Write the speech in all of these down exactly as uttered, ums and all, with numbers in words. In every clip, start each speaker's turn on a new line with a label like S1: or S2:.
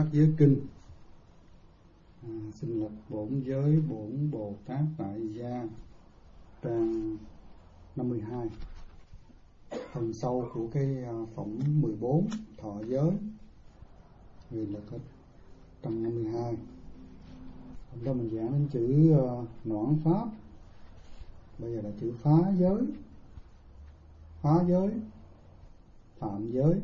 S1: Tát Giới Kinh. À, xin lật Bổn Giới Bổn Bồ Tát Tại Gia, trang năm mươi hai, phần sau của cái phẩm mười bốn thọ giới, vì là có trăm năm mươi hai. Hôm đó mình giảng đến chữ uh, noãn pháp, bây giờ là chữ phá giới. Phá giới, phạm giới.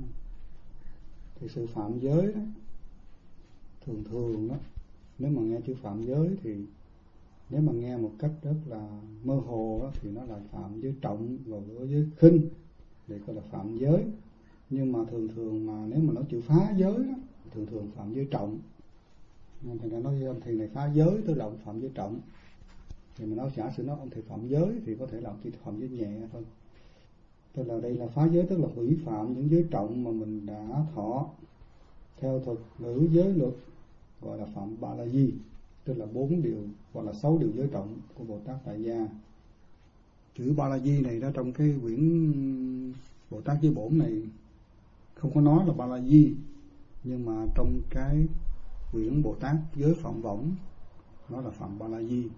S1: Thì sự phạm giới đó, thường thường đó, nếu mà nghe chữ phạm giới thì nếu mà nghe một cách rất là mơ hồ đó, thì nó là phạm giới trọng và giới khinh, để gọi là phạm giới. Nhưng mà thường thường mà nếu mà nói chữ phá giới đó, thường thường phạm giới trọng. Nên thầy đã nói với ông thầy này phá giới, tức là ông phạm giới trọng. Thì mà nói giả sử nói ông thầy phạm giới thì có thể là ông chỉ phạm giới nhẹ thôi. Tức là đây là phá giới, tức là hủy phạm những giới trọng mà mình đã thọ. Theo thuật ngữ giới luật gọi là phạm ba la di, tức là bốn điều hoặc là sáu điều giới trọng của Bồ Tát Tại Gia. Chữ ba la di này đó, trong cái quyển Bồ Tát Giới Bổn này không có nói là ba la di, nhưng mà trong cái quyển Bồ Tát Giới Phạm Võng nó là phạm ba la di.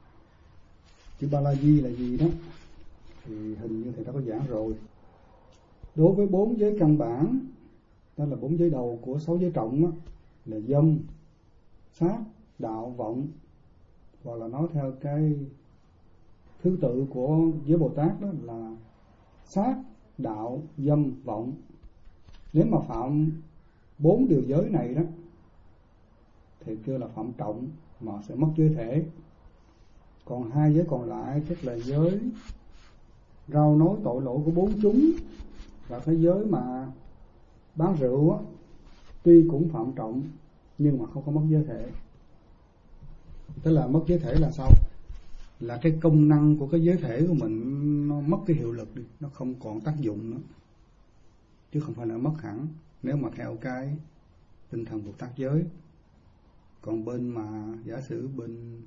S1: Chữ ba la di là gì đó thì hình như thầy đã có giảng rồi. Đối với bốn giới căn bản, đó là bốn giới đầu của sáu giới trọng đó, là dâm, sát, đạo, vọng, hoặc là nói theo cái thứ tự của giới Bồ Tát đó là sát, đạo, dâm, vọng. Nếu mà phạm bốn điều giới này đó thì kêu là phạm trọng mà sẽ mất giới thể. Còn hai giới còn lại, tức là giới rao nói tội lỗi của bốn chúng và cái giới mà bán rượu á, tuy cũng phạm trọng nhưng mà không có mất giới thể. Tức là mất giới thể là sao? Là cái công năng của cái giới thể của mình nó mất cái hiệu lực đi, nó không còn tác dụng nữa, chứ không phải là mất hẳn nếu mà theo cái tinh thần Bồ Tát giới. Còn bên mà giả sử bên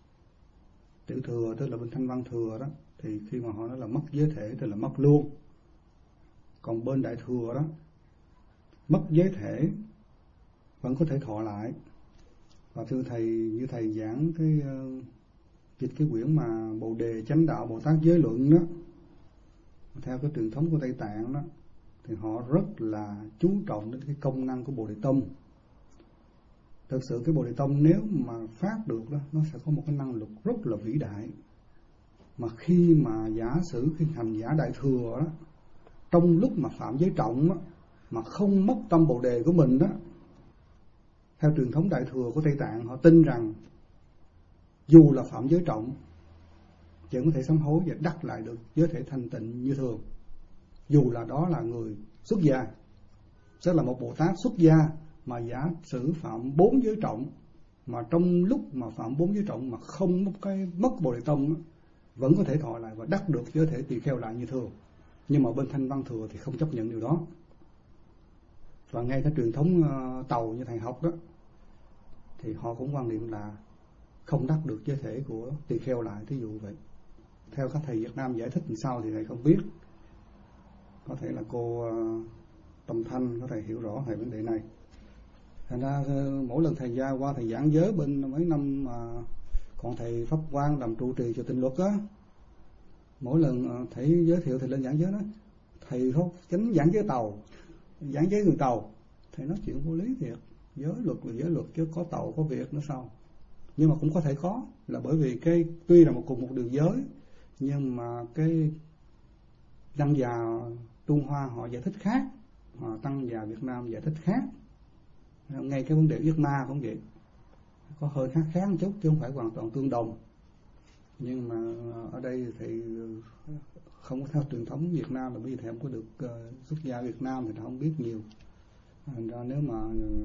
S1: tiểu thừa, tức là bên thanh văn thừa đó, thì khi mà họ nói là mất giới thể tức là mất luôn. Còn bên đại thừa đó, mất giới thể vẫn có thể thọ lại. Và thưa thầy, như thầy giảng cái uh, dịch cái quyển mà Bồ Đề Chánh Đạo Bồ Tát Giới Luận đó, theo cái truyền thống của Tây Tạng đó, thì họ rất là chú trọng đến cái công năng của Bồ Đề Tông. Thực sự cái Bồ Đề Tông nếu mà phát được đó, nó sẽ có một cái năng lực rất là vĩ đại. Mà khi mà giả sử khi hành giả đại thừa đó, trong lúc mà phạm giới trọng đó, mà không mất tâm Bồ Đề của mình đó, theo truyền thống đại thừa của Tây Tạng, họ tin rằng dù là phạm giới trọng vẫn có thể sám hối và đắc lại được giới thể thanh tịnh như thường, dù là đó là người xuất gia. Tức là một Bồ Tát xuất gia mà giả sử phạm bốn giới trọng, mà trong lúc mà phạm bốn giới trọng mà không mất cái mất Bồ Đề Tông đó, vẫn có thể thọ lại và đắc được giới thể tỳ kheo lại như thường. Nhưng mà bên thanh văn thừa thì không chấp nhận điều đó. Và ngay cái truyền thống uh, Tàu như thầy học đó, thì họ cũng quan niệm là không đắc được giới thể của tỳ kheo lại, thí dụ vậy. Theo các thầy Việt Nam giải thích làm sao thì thầy không biết. Có thể là cô uh, Tâm Thanh có thể hiểu rõ về vấn đề này. Thành ra uh, mỗi lần thầy gia qua thầy giảng giới bên mấy năm mà uh, còn thầy Pháp Quang làm trụ trì cho Tịnh Luật á, mỗi lần uh, thầy giới thiệu thầy lên giảng giới đó, thầy không chánh giảng giới Tàu, giảng giới người Tàu, thầy nói chuyện vô lý thiệt. Giới luật là giới luật chứ có Tàu có Việt nữa sao? Nhưng mà cũng có thể có, là bởi vì cái tuy là một cùng một điều giới, nhưng mà cái Tăng già Trung Hoa họ giải thích khác, họ Tăng già Việt Nam giải thích khác. Ngay cái vấn đề Yết Ma cũng vậy, có hơi khác khác một chút chứ không phải hoàn toàn tương đồng. Nhưng mà ở đây thì không có theo truyền thống Việt Nam, là bởi vì thầy không có được uh, xuất gia Việt Nam thì thầy không biết nhiều. Thành ra nếu mà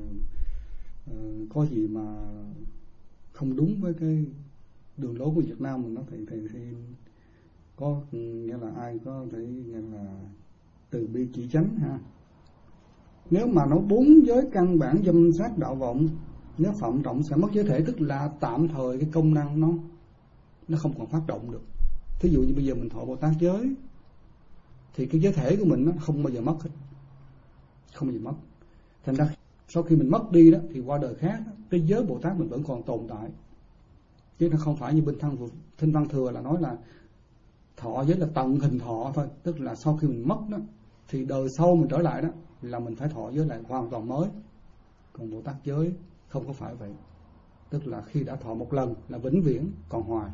S1: uh, có gì mà không đúng với cái đường lối của Việt Nam mình, nó thì thì, thì có nghĩa là ai có thể nghĩa là từ bi chỉ chánh ha. Nếu mà nói bốn giới căn bản dâm sát đạo vọng, nếu phạm trọng sẽ mất giới thể, tức là tạm thời cái công năng nó nó không còn phát động được. Thí dụ như bây giờ mình thọ Bồ Tát giới thì cái giới thể của mình nó không bao giờ mất hết, không bao giờ mất. Thành ra sau khi mình mất đi đó thì qua đời khác đó, cái giới Bồ Tát mình vẫn còn tồn tại, chứ nó không phải như bên thân Thanh Văn Thừa là nói là thọ giới là tận hình thọ thôi, tức là sau khi mình mất đó thì đời sau mình trở lại đó là mình phải thọ giới lại hoàn toàn mới. Còn Bồ Tát giới không có phải vậy, tức là khi đã thọ một lần là vĩnh viễn còn hoài.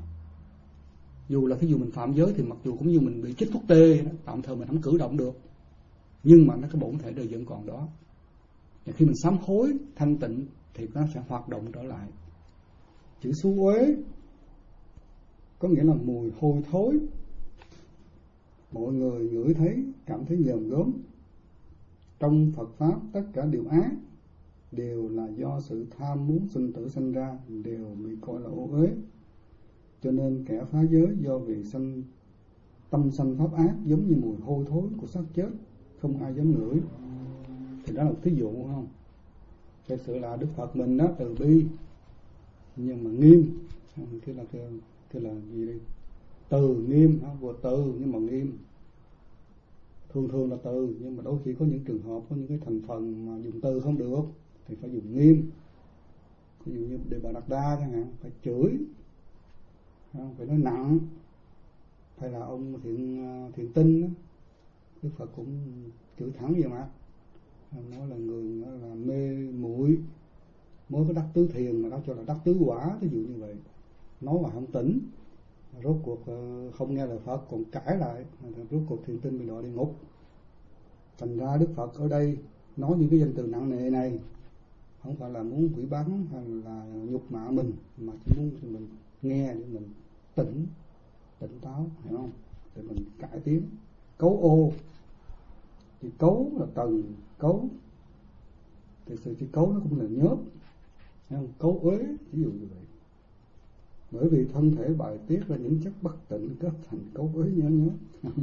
S1: Dù là thí dụ mình phạm giới thì mặc dù cũng như mình bị chích thuốc tê đó, tạm thời mình không cử động được, nhưng mà nó cái bổn thể đời vẫn còn đó. Và khi mình sám hối thanh tịnh thì nó sẽ hoạt động trở lại. Chữ xú uế có nghĩa là mùi hôi thối, mọi người ngửi thấy cảm thấy nhờn gớm. Trong Phật Pháp tất cả điều ác đều là do sự tham muốn sinh tử sinh ra, đều bị coi là ô uế. Cho nên kẻ phá giới do vì sanh tâm sanh pháp ác giống như mùi hôi thối của xác chết, không ai dám ngửi. Thì đó là một thí dụ không? Thật sự là Đức Phật mình đó từ bi nhưng mà nghiêm, cái là cái, cái là gì đây? Từ nghiêm, vừa từ nhưng mà nghiêm. Thường thường là từ, nhưng mà đôi khi có những trường hợp có những cái thành phần mà dùng từ không được thì phải dùng nghiêm. Ví dụ như Đề Bà Đạt Đa chẳng hạn, phải chửi, phải nói nặng. Hay là ông Thiện Thiện Tinh đó, Đức Phật cũng chửi thẳng vậy mà, nói là người nói là mê muội, mới có đắc tứ thiền mà đó cho là đắc tứ quả, ví dụ như vậy. Nói mà không tỉnh, rốt cuộc không nghe lời Phật còn cãi lại, rốt cuộc Thiện Tinh bị đọa địa ngục. Thành ra Đức Phật ở đây nói những cái danh từ nặng nề này không phải là muốn hủy báng hay là nhục mạ mình, mà chỉ muốn cho mình nghe để mình tỉnh tỉnh táo, hiểu không? Để mình cải tiến. Cấu ô thì cấu là tầng cấu, thì sự chỉ cấu nó cũng là nhớp, hiểu không? Cấu uế ví dụ như vậy. Bởi vì thân thể bài tiết ra những chất bất tịnh kết thành cấu uế nhớ nhớ.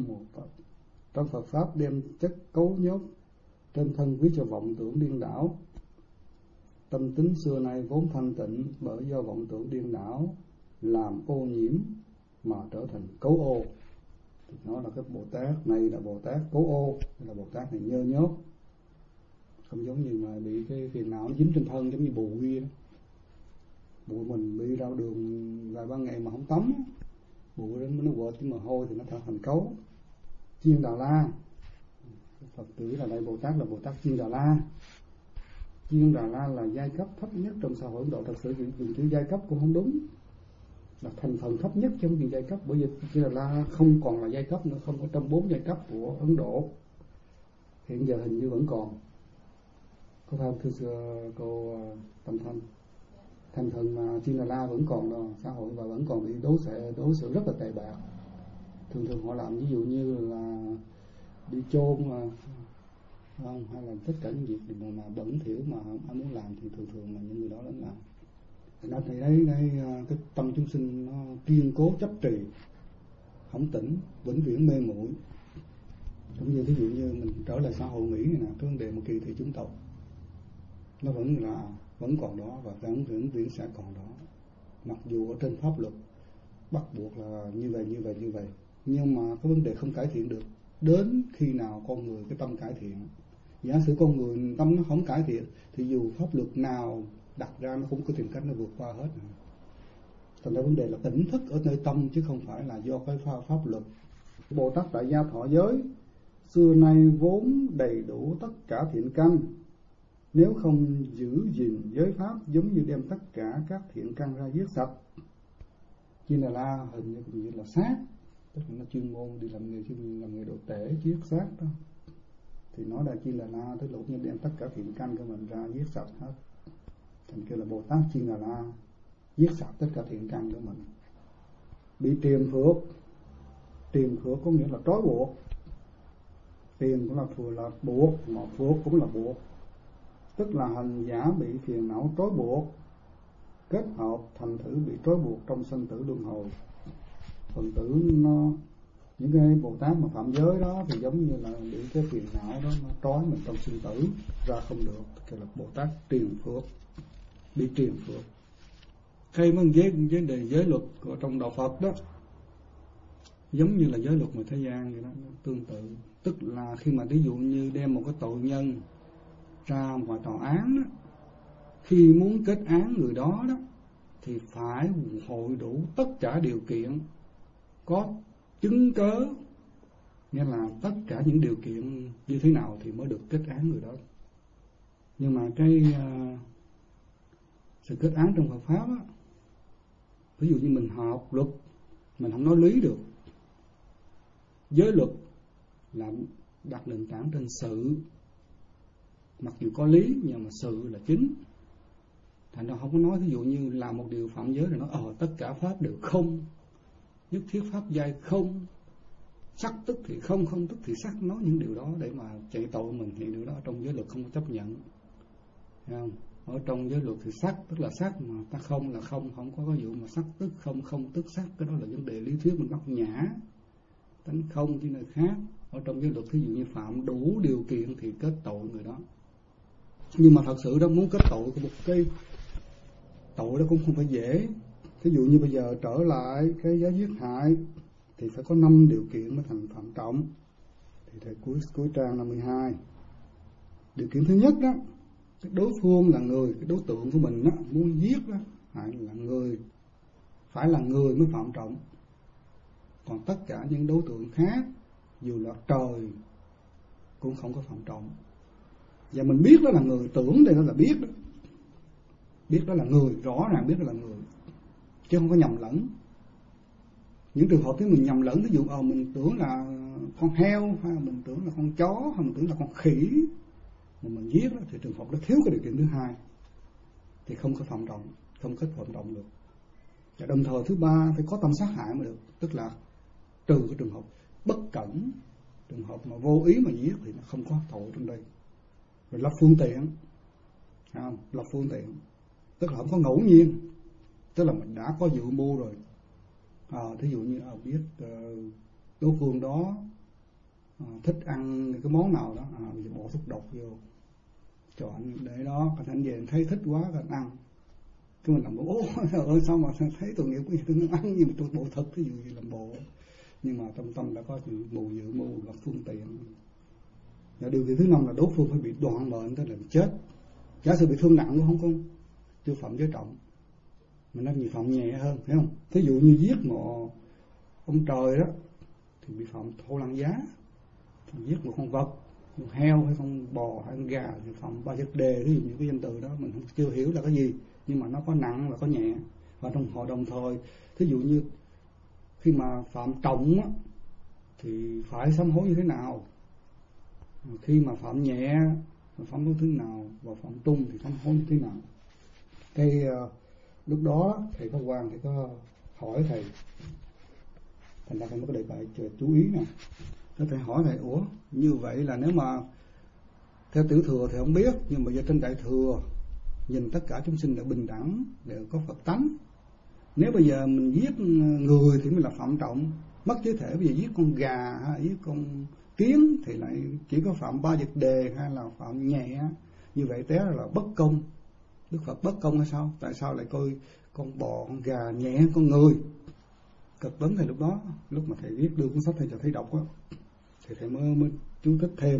S1: Trong Phật Pháp đem chất cấu nhớp trên thân ví cho vọng tưởng điên đảo. Tâm tính xưa nay vốn thanh tịnh, bởi do vọng tưởng điên đảo làm ô nhiễm mà trở thành cấu ô. Nó là cái Bồ Tát này là Bồ Tát cấu ô, là Bồ Tát này nhơ nhớp, không giống như mà bị cái phiền não nó dính trên thân giống như bụi đó. Bụi mình bị ra đường vài ba ngày mà không tắm, bụi đến nó vợt chứ mà hôi thì nó trở thành cấu. Chiên Đà La, Phật tử là đây Bồ Tát là Bồ Tát Chiên Đà La. Chiên Đà La là giai cấp thấp nhất trong xã hội Ấn Độ. Thật sự dùng chữ giai cấp cũng không đúng, là thành phần thấp nhất trong những giai cấp, bởi vì Chiên Đà La không còn là giai cấp nữa, không có trong bốn giai cấp của Ấn Độ. Hiện giờ hình như vẫn còn, có phải không thưa cô Tâm Thanh? Thành phần mà Chiên Đà La vẫn còn đó, xã hội và vẫn còn bị đối xử đối xử rất là tệ bạc. Thường thường họ làm ví dụ như là đi chôn mà không, hay là tất cả những việc mà, mà bẩn thỉu mà không muốn làm thì thường thường là những người đó đến làm. Nó thì đấy, đấy cái tâm chúng sinh nó kiên cố chấp trì, không tỉnh, vĩnh viễn mê muội. Cũng như ví dụ như mình trở lại xã hội Mỹ này nè, cái vấn đề một kỳ thị chủng tộc nó vẫn là vẫn còn đó và vẫn vĩnh viễn sẽ còn đó. Mặc dù ở trên pháp luật bắt buộc là như vậy như vậy như vậy, nhưng mà cái vấn đề không cải thiện được. Đến khi nào con người cái tâm cải thiện? Giả sử con người tâm nó không cải thiện thì dù pháp luật nào đặt ra nó cũng có tìm cách nó vượt qua hết. Thành ra vấn đề là tỉnh thức ở nơi tâm chứ không phải là do cái pháp luật. Bồ Tát Tại Gia thọ giới xưa nay vốn đầy đủ tất cả thiện căn, nếu không giữ gìn giới pháp giống như đem tất cả các thiện căn ra giết sạch. Chiên Đà La hình như cũng như là sát, tức là nó chuyên môn đi làm nghề chuyên làm nghề độ tể giết sát đó, thì nó là Chiên Đà La, tức là như đem tất cả thiện căn của mình ra giết sạch hết. Thành kêu là Bồ Tát Chiên Đà La, giết sạch tất cả thiện căn của mình. Bị triền phược, triền phược có nghĩa là trói buộc. Triền cũng là thừa là buộc, mà phược cũng là buộc, tức là hành giả bị phiền não trói buộc, kết hợp thành thử bị trói buộc trong sanh tử luân hồi. Phần tử nó những cái Bồ Tát mà phạm giới đó thì giống như là bị cái phiền não đó nó trói mình trong sinh tử ra không được, kêu là Bồ Tát triền phược, bị triền phược. Cái vấn giới vấn đề giới luật của trong đạo Phật đó giống như là giới luật ngoài thế gian vậy đó, tương tự. Tức là khi mà ví dụ như đem một cái tội nhân ra ngoài tòa án đó, khi muốn kết án người đó đó thì phải hội đủ tất cả điều kiện, có chứng cớ, nghĩa là tất cả những điều kiện như thế nào thì mới được kết án người đó. Nhưng mà cái uh, sự kết án trong Phật pháp á, ví dụ như mình học luật, mình không nói lý được. Giới luật là đặt nền tảng trên sự, mặc dù có lý nhưng mà sự là chính. Thành ra không có nói ví dụ như là một điều phạm giới rồi nói ờ tất cả pháp đều không, nhất thiết pháp giai không, sắc tức thì không, không tức thì sắc, nói những điều đó để mà chạy tội mình thì điều đó trong giới luật không có chấp nhận. Thấy không? Ở trong giới luật thì sắc tức là sắc, mà ta không là không, không có cái vụ mà sắc tức không, không tức sắc. Cái đó là vấn đề lý thuyết mình bắt nhã, tánh không chứ nơi khác. Ở trong giới luật ví dụ như phạm đủ điều kiện thì kết tội người đó. Nhưng mà thật sự đó, muốn kết tội của một cái tội đó cũng không phải dễ. Ví dụ như bây giờ trở lại cái giá giết hại thì phải có năm điều kiện mới thành phạm trọng. Thì thầy cuối cuối trang năm mươi hai. Điều kiện thứ nhất đó, cái đối phương là người, cái đối tượng của mình đó, muốn giết đó, phải là người, phải là người mới phạm trọng. Còn tất cả những đối tượng khác, dù là trời cũng không có phạm trọng. Và mình biết đó là người, tưởng đây đó là biết đó. Biết đó là người, rõ ràng biết đó là người, chứ không có nhầm lẫn. Những trường hợpที่mình nhầm lẫn, ví dụ ờ mình tưởng là con heo, hay là mình tưởng là con chó, hay mình tưởng là con khỉ mà mình giết đó, thì trường hợp đó thiếu cái điều kiện thứ hai thì không có phạm trọng, không kết phạm trọng được. Và đồng thời thứ ba phải có tâm sát hại mới được, tức là trừ cái trường hợp bất cẩn, trường hợp mà vô ý mà giết thì nó không có tội trong đây. Rồi lập phương tiện, không? Lập phương tiện tức là không có ngẫu nhiên, tức là mình đã có dự mưu rồi. À, thí dụ như à, biết uh, đối phương đó uh, thích ăn cái món nào đó, à, bây giờ bỏ thuốc độc vô cho anh để đó, còn anh về anh thấy thích quá thì anh ăn. Cái mình làm bộ ôi ơi sao mà thấy tội nghiệp cái gì tôi ăn, nhưng mà tôi bộ thật cái gì gì làm bộ, nhưng mà trong tâm đã có dự mưu dự mưu lập phương tiện. Và điều thứ năm là đối phương phải bị đoạn mệnh, tức là chết. Giả sử bị thương nặng cũng không có chưa phạm giới trọng, mình nói gì phạm nhẹ hơn, thấy không? Thí dụ như giết một ông trời đó thì bị phạm thô lăng giá, giết một con vật, một heo hay con bò hay con gà thì phạm ba chất đề. Ví dụ những cái danh từ đó mình chưa hiểu là cái gì, nhưng mà nó có nặng và có nhẹ. Và trong họ đồng thời, thí dụ như khi mà phạm trọng á, thì phải sám hối như thế nào, khi mà phạm nhẹ phạm hối thế nào, và phạm trung thì sám hối như thế nào. Cái uh, lúc đó thầy có quan thầy có hỏi thầy, thành ra thầy mới có đề bài chú ý nè. Thế thầy hỏi thầy, ủa như vậy là nếu mà theo tiểu thừa thì không biết, nhưng mà giờ trên đại thừa nhìn tất cả chúng sinh đều bình đẳng, đều có Phật tánh. Nếu bây giờ mình giết người thì mới là phạm trọng, mất giới thể. Bây giờ giết con gà hay giết con kiến thì lại chỉ có phạm ba vật đề hay là phạm nhẹ. Như vậy té là bất công. Đức Phật bất công hay sao? Tại sao lại coi con bò, con gà nhẹ hơn con người? Cực vấn thầy lúc đó, lúc mà thầy viết đưa cuốn sách thầy cho thầy đọc á, thì thầy mới, mới chú thích thêm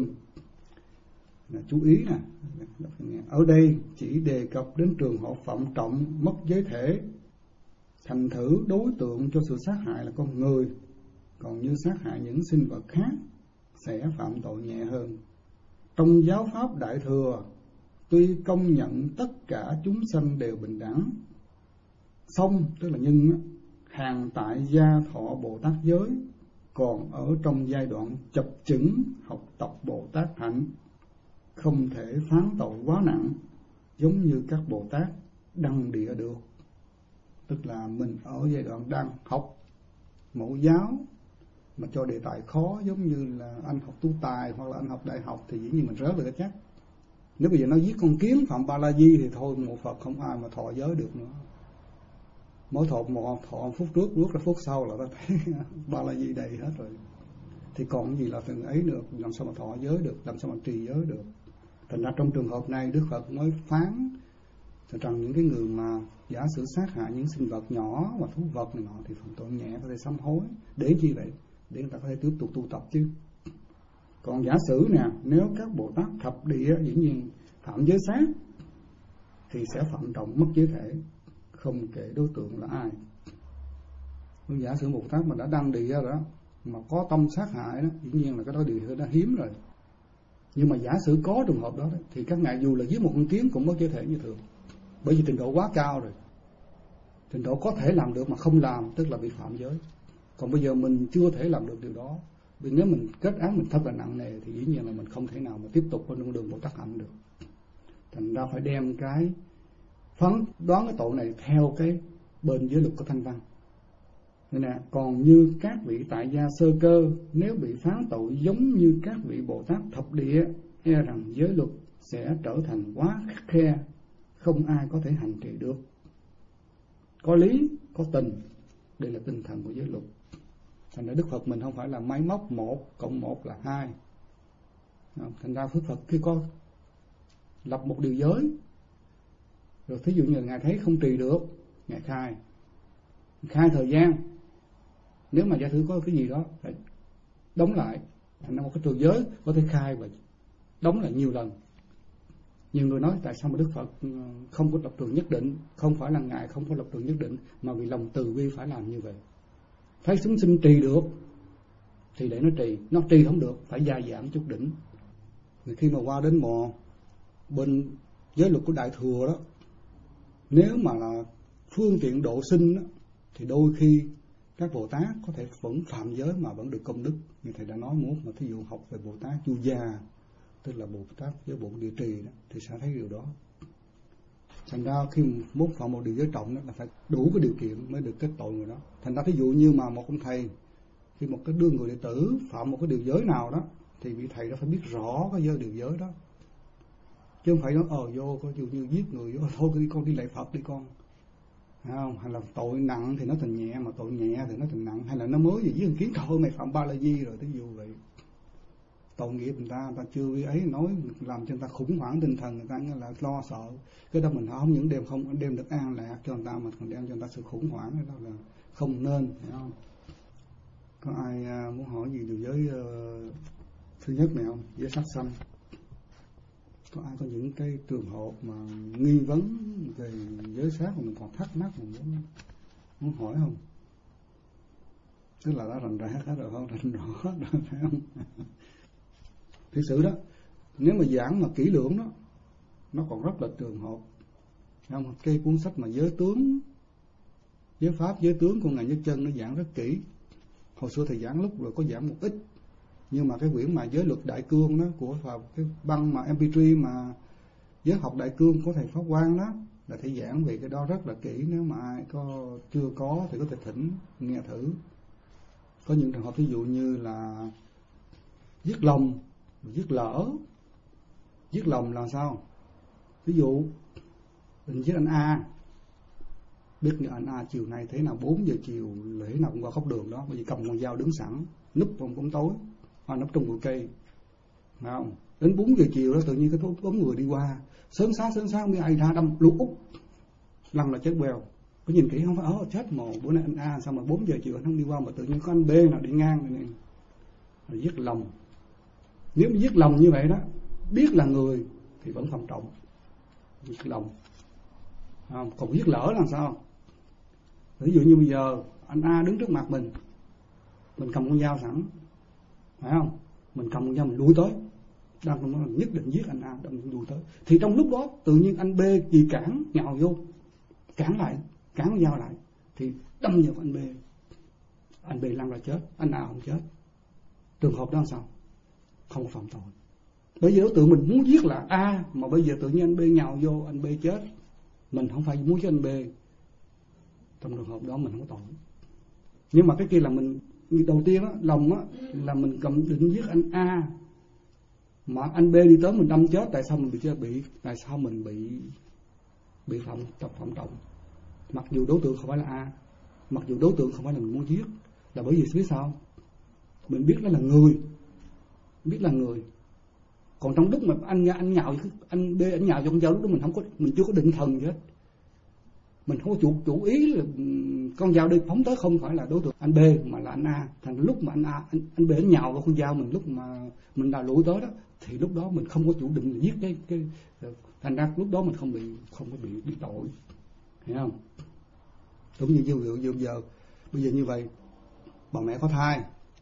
S1: là chú ý nè. Ở đây chỉ đề cập đến trường hợp phạm trọng mất giới thể, thành thử đối tượng cho sự sát hại là con người, còn như sát hại những sinh vật khác sẽ phạm tội nhẹ hơn. Trong giáo pháp đại thừa tuy công nhận tất cả chúng sanh đều bình đẳng, song tức là nhưng hàng tại gia thọ Bồ Tát giới còn ở trong giai đoạn chập chững học tập Bồ Tát hạnh, không thể phán tội quá nặng giống như các Bồ Tát đăng địa được. Tức là mình ở giai đoạn đang học mẫu giáo mà cho đề tài khó, giống như là anh học tu tài hoặc là anh học đại học thì dĩ nhiên mình rớt được chắc. Nếu bây giờ nó giết con kiến phạm ba la di thì thôi, một Phật không ai mà thọ giới được nữa. Mỗi thọ một thọ phút trước, bước ra phút sau là ta thấy ba la di đầy hết rồi, thì còn gì là từng ấy được, làm sao mà thọ giới được, làm sao mà trì giới được. Thành ra trong trường hợp này Đức Phật mới phán rằng những cái người mà giả sử sát hại những sinh vật nhỏ và thú vật này nọ thì phạm tội nhẹ có thể sám hối. Để chi vậy? Để người ta có thể tiếp tục tu tập chứ. Còn giả sử nè, nếu các Bồ Tát thập địa dĩ nhiên phạm giới sát thì sẽ phạm trọng mất giới thể, không kể đối tượng là ai. Giả sử Bồ Tát mà đã đăng địa rồi đó, mà có tâm sát hại đó, dĩ nhiên là cái đó điều đó hiếm rồi. Nhưng mà giả sử có trường hợp đó, đó thì các ngài dù là giết một con kiến cũng mất giới thể như thường, bởi vì trình độ quá cao rồi. Trình độ có thể làm được mà không làm tức là bị phạm giới. Còn bây giờ mình chưa thể làm được điều đó, vì nếu mình kết án mình thật là nặng nề thì dĩ nhiên là mình không thể nào mà tiếp tục con đường Bồ Tát hạnh được. Thành ra phải đem cái phán đoán cái tội này theo cái bên giới luật của Thanh Văn. Nên nè, còn như các vị tại gia sơ cơ, nếu bị phán tội giống như các vị Bồ Tát thập địa, e rằng giới luật sẽ trở thành quá khắt khe, không ai có thể hành trì được. Có lý, có tình, đây là tinh thần của giới luật. Thành ra Đức Phật mình không phải là máy móc, một cộng một là hai. Thành ra Đức Phật khi có lập một điều giới, rồi thí dụ như ngài thấy không trì được, ngài khai khai thời gian. Nếu mà giả sử có cái gì đó phải đóng lại, thành ra một cái trường giới có thể khai và đóng lại nhiều lần. Nhiều người nói tại sao mà Đức Phật không có lập trường nhất định, không phải là ngài không có lập trường nhất định, mà vì lòng từ bi phải làm như vậy. Thấy chúng sinh trì được thì để nó trì, nó trì không được phải gia giảm chút đỉnh. Thì khi mà qua đến mò bên giới luật của Đại Thừa đó, nếu mà là phương tiện độ sinh đó, thì đôi khi các Bồ Tát có thể vẫn phạm giới mà vẫn được công đức. Như thầy đã nói muốn mà thí dụ học về Bồ Tát Chu Gia, tức là Bồ Tát với bộ địa trì đó, thì sẽ thấy điều đó. Thành ra khi muốn phạm một điều giới trọng đó là phải đủ cái điều kiện mới được kết tội người đó. Thành ra thí dụ như mà một ông thầy khi một cái đương người đệ tử phạm một cái điều giới nào đó thì vị thầy đó phải biết rõ cái giới điều giới đó, chứ không phải nói ờ vô có dụ như giết người vô thôi đi con đi lạy Phật đi con, không? Hay là tội nặng thì nó thành nhẹ, mà tội nhẹ thì nó thành nặng, hay là nó mới gì với kiến thôi mày phạm ba la di rồi, thí dụ vậy. Tội nghiệp người ta, người ta chưa biết ấy nói làm cho người ta khủng hoảng tinh thần, người ta là lo sợ. Cái đó mình không những đem không đem được an lạc cho người ta mà còn đem cho người ta sự khủng hoảng, cái đó là không nên, phải không? Có ai muốn hỏi gì điều giới uh, thứ nhất này không? Giới sát sanh. Có ai có những cái trường hợp mà nghi vấn về giới sát mà mình còn thắc mắc mình muốn muốn hỏi không? Tức là đã rành rẽ hết rồi không? Rành rõ rồi phải không? Thực sự đó, nếu mà giảng mà kỹ lưỡng đó, nó còn rất là trường hợp. Không? Cái cuốn sách mà giới tướng, giới pháp, giới tướng của Ngài Nhất Chân nó giảng rất kỹ. Hồi xưa thầy giảng lúc rồi có giảng một ít, nhưng mà cái quyển mà giới luật đại cương đó của cái băng mà em pê ba mà giới học đại cương của thầy Pháp Quang đó, là thầy giảng về cái đó rất là kỹ. Nếu mà ai có chưa có thì có thể thỉnh nghe thử. Có những trường hợp ví dụ như là giết lòng, giết lỡ. Giết lòng là sao? Ví dụ mình giết anh A, biết như anh A chiều nay thế nào bốn giờ chiều lễ nào cũng qua góc đường đó, bởi vì cầm con dao đứng sẵn, núp trong bóng tối hoặc núp trong bụi cây, phải không? Đến bốn giờ chiều đó tự nhiên cái bóng người đi qua, sớm sáng sớm sáng mới ai ra đâm lũ út, lăn là chết queo. Có nhìn kỹ không phải ớ chết mà bữa nay anh A sao mà bốn giờ chiều anh không đi qua, mà tự nhiên có anh B nào đi ngang này, này. Rồi giết lòng. Nếu mà giết lòng như vậy đó, biết là người thì vẫn phạm trọng. Giết lòng. Không? Còn giết lỡ là sao? Ví dụ như bây giờ anh A đứng trước mặt mình, mình cầm con dao sẵn, phải không? Mình cầm con dao mình đuổi tới, đang trong đó nhất định giết anh A, đang đuổi tới. Thì trong lúc đó tự nhiên anh B gì cản nhào vô, cản lại, cản con dao lại, thì đâm vào anh B. Anh B lăn ra chết, anh A không chết. Trường hợp đó là sao? Không có phạm tội. Bởi vì đối tượng mình muốn giết là A, mà bây giờ tự nhiên anh B nhào vô, anh B chết. Mình không phải muốn giết anh B. Trong trường hợp đó mình không có tội. Nhưng mà cái kia là mình, đầu tiên đó, lòng đó, là mình cầm định giết anh A, mà anh B đi tới mình đâm chết. Tại sao mình bị chết? Bị tại sao mình bị bị phạm trọng phạm trọng? Mặc dù đối tượng không phải là A, mặc dù đối tượng không phải là mình muốn giết, là bởi vì biết sao? Mình biết đó là người, biết là người. Còn trong lúc mà anh anh nhào anh B anh nhào cho con dao, lúc đó mình không có, mình chưa có định thần gì hết. Mình không có chủ, chủ ý là con dao đi phóng tới không phải là đối tượng anh B mà là anh A. Thành lúc mà anh A, anh, anh B anh nhào vào con dao mình lúc mà mình đào lũi tới đó, thì lúc đó mình không có chủ định là giết cái cái thành ra lúc đó mình không bị không có bị bị tội, hiểu không? Đúng như ví dụ giờ, giờ bây giờ như vậy, bà mẹ có thai,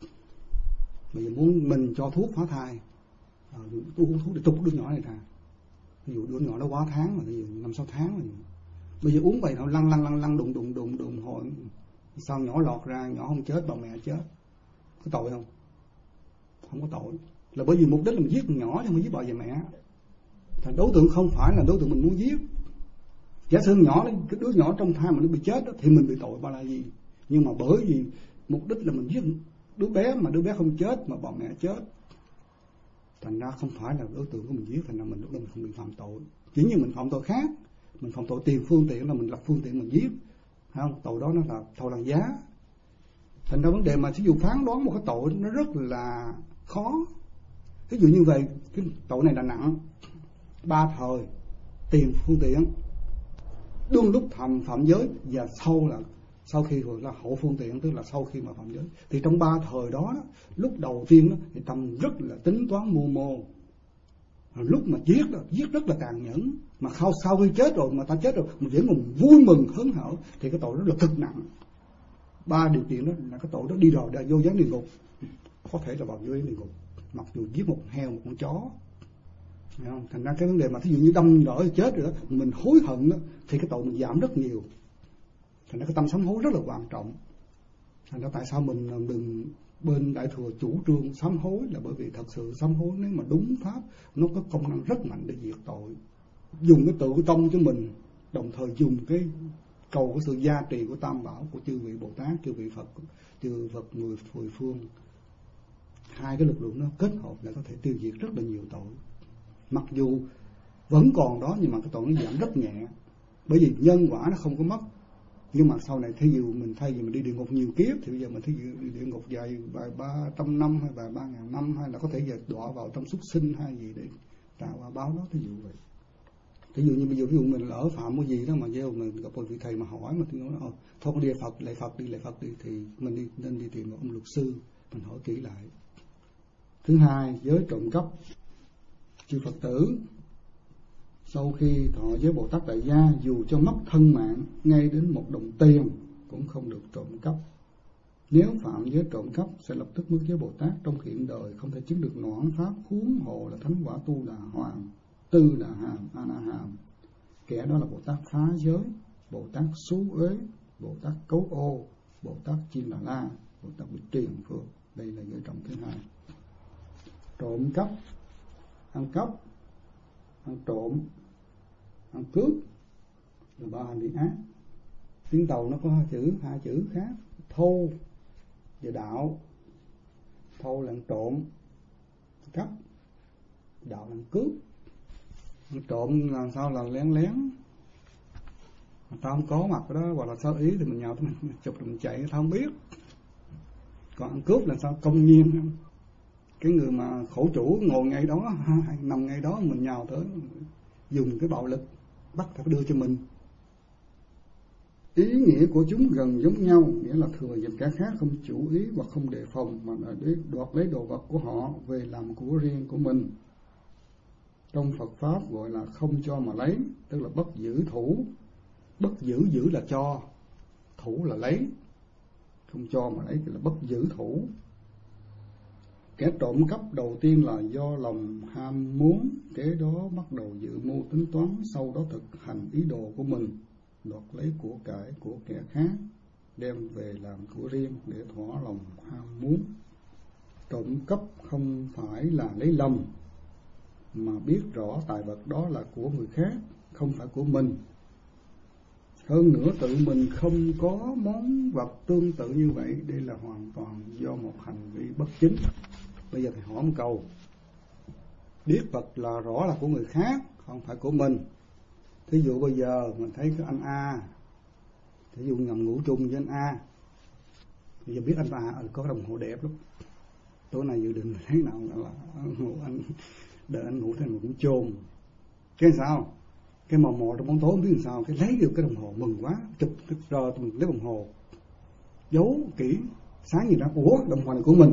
S1: bây giờ muốn mình cho thuốc phá thai, à, tôi uống thuốc để trục đứa nhỏ này ra. Ví dụ đứa nhỏ nó quá tháng rồi, ví dụ năm sáu tháng rồi, bây giờ uống vậy nó lăn lăn lăn lăn đùng đùng đùng đùng hồi sao nhỏ lọt ra, nhỏ không chết, bà mẹ chết, có tội không? Không có tội, là bởi vì mục đích là mình giết nhỏ chứ không giết bà và mẹ. Thành đối tượng không phải là đối tượng mình muốn giết. Giả sử nhỏ cái đứa nhỏ trong thai mà nó bị chết đó, thì mình bị tội bao là gì? Nhưng mà bởi vì mục đích là mình giết đứa bé mà đứa bé không chết mà bà mẹ chết, thành ra không phải là đối tượng của mình giết, thành ra mình lúc đó mình không bị phạm tội. Chỉ như mình phạm tội khác, mình phạm tội tiền phương tiện là mình lập phương tiện mình giết, không? Tội đó nó là thầu đằng giá. Thành ra vấn đề mà ví dụ phán đoán một cái tội nó rất là khó. Ví dụ như vậy, cái tội này là nặng, ba thời, tiền phương tiện, đương lúc phạm phạm giới, và sau là sau khi rồi là hậu phương tiện, tức là sau khi mà phạm giới. Thì trong ba thời đó, đó lúc đầu tiên đó, thì Tâm rất là tính toán mưu mô. Lúc mà giết đó, giết rất là tàn nhẫn, mà sau sau khi chết rồi mà ta chết rồi mình vẫn còn vui mừng hớn hở, thì cái tội rất là cực nặng. Ba điều kiện đó là cái tội đó đi rồi đã vô gián địa ngục, có thể là vào vô gián địa ngục, mặc dù giết một heo một con chó. Không? Thành ra cái vấn đề mà thí dụ như đâm lỡ chết rồi đó, mình hối hận đó, thì cái tội mình giảm rất nhiều. Thành ra cái tâm sám hối rất là quan trọng. Thành ra tại sao mình đừng bên Đại Thừa chủ trương sám hối, là bởi vì thật sự sám hối nếu mà đúng pháp nó có công năng rất mạnh để diệt tội. Dùng cái tự tông cho mình, đồng thời dùng cái cầu cái sự gia trì của Tam Bảo, của chư vị Bồ Tát, chư vị Phật, chư Phật người mười phương. Hai cái lực lượng nó kết hợp lại có thể tiêu diệt rất là nhiều tội. Mặc dù vẫn còn đó nhưng mà cái tội nó giảm rất nhẹ, bởi vì nhân quả nó không có mất. Nhưng mà sau này thí dụ mình thay vì mình đi địa ngục nhiều kiếp, thì bây giờ mình thí dụ đi địa ngục dài vài ba trăm năm hay vài ba ngàn năm, hay là có thể giờ đọa vào trong súc sinh hay gì để trả quả báo đó, thí dụ vậy. Thí dụ như bây giờ ví dụ mình lỡ phạm cái gì đó mà gieo mình gặp một vị thầy mà hỏi mà tôi nói ờ, thôi con đi Phật, lạy Phật đi, lạy Phật đi, thì mình đi nên đi tìm một ông luật sư mình hỏi kỹ lại. Thứ hai, giới trộm cắp. Chư Phật tử sau khi thọ giới Bồ Tát Đại Gia, dù cho mất thân mạng, ngay đến một đồng tiền cũng không được trộm cắp. Nếu phạm giới trộm cắp sẽ lập tức mất giới Bồ Tát trong hiện đời, không thể chứng được noãn pháp, huống hồ là thánh quả Tu Đà Hoàng, Tư Đà Hàm, A Na Hàm. Kẻ đó là Bồ Tát phá giới, Bồ Tát xú uế, Bồ Tát cấu ô, Bồ Tát Chiên Đà La, Bồ Tát bị truyền phước. Đây là giới trọng thứ hai. Trộm cắp, ăn cắp, ăn trộm, ăn cướp là ba hành vi ác. Tiếng Tàu nó có hai chữ hai chữ khác, thô và đạo. Thô là ăn trộm, cắp, đạo là ăn cướp. Ăn trộm làm sao là lén lén, tao không có mặt đó, hoặc là sao ý thì mình nhào mình chụp mình chạy, tao không biết. Còn ăn cướp là sao công nhiên, cái người mà khổ chủ ngồi ngay đó, nằm ngay đó, mình nhào tới dùng cái bạo lực bắt phải đưa cho mình. Ý nghĩa của chúng gần giống nhau, nghĩa là thừa dịp kẻ khác không chủ ý hoặc không đề phòng mà là để đoạt lấy đồ vật của họ về làm của riêng của mình. Trong Phật Pháp gọi là không cho mà lấy, tức là bất giữ thủ. Bất giữ, giữ là cho, thủ là lấy. Không cho mà lấy thì là bất giữ thủ. Kẻ trộm cắp đầu tiên là do lòng ham muốn, kế đó bắt đầu dự mưu tính toán, sau đó thực hành ý đồ của mình, đoạt lấy của cải của kẻ khác, đem về làm của riêng để thỏa lòng ham muốn. Trộm cắp không phải là lấy lầm, mà biết rõ tài vật đó là của người khác, không phải của mình. Hơn nữa tự mình không có món vật tương tự như vậy, đây là hoàn toàn do một hành vi bất chính. Bây giờ thầy hỏi một câu, biết vật là rõ là của người khác, không phải của mình. Thí dụ bây giờ mình thấy cái anh A, thí dụ ngầm ngủ chung với anh A, bây giờ biết anh A có đồng hồ đẹp lắm, tối nay dự định thế nào là ngủ anh, đợi anh ngủ thế nào cũng chôn. Cái sao? Cái mò mò trong bóng tối không biết làm sao, cái lấy được cái đồng hồ mừng quá, chụp cái rồi mình lấy đồng hồ giấu kỹ, sáng gì đó, ủa đồng hồ này của mình.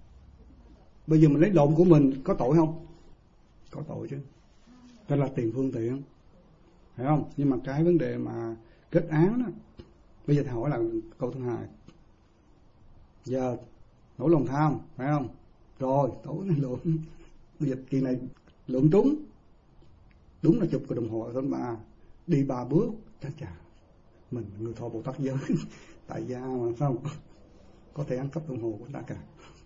S1: Bây giờ mình lấy lộn của mình có tội không? Có tội chứ. Đó là tiền phương tiện, phải không? Nhưng mà cái vấn đề mà kết án đó, bây giờ thầy hỏi là câu thứ hai. Giờ nổi lòng tham, phải không? Rồi tối nay lộn, bây giờ kỳ này lộn trúng, đúng là chụp cái đồng hồ con bà, đi ba bước, chà chà, mình người thọ Bồ Tát giới, tại gia mà sao có thể ăn cắp đồng hồ của ta cả.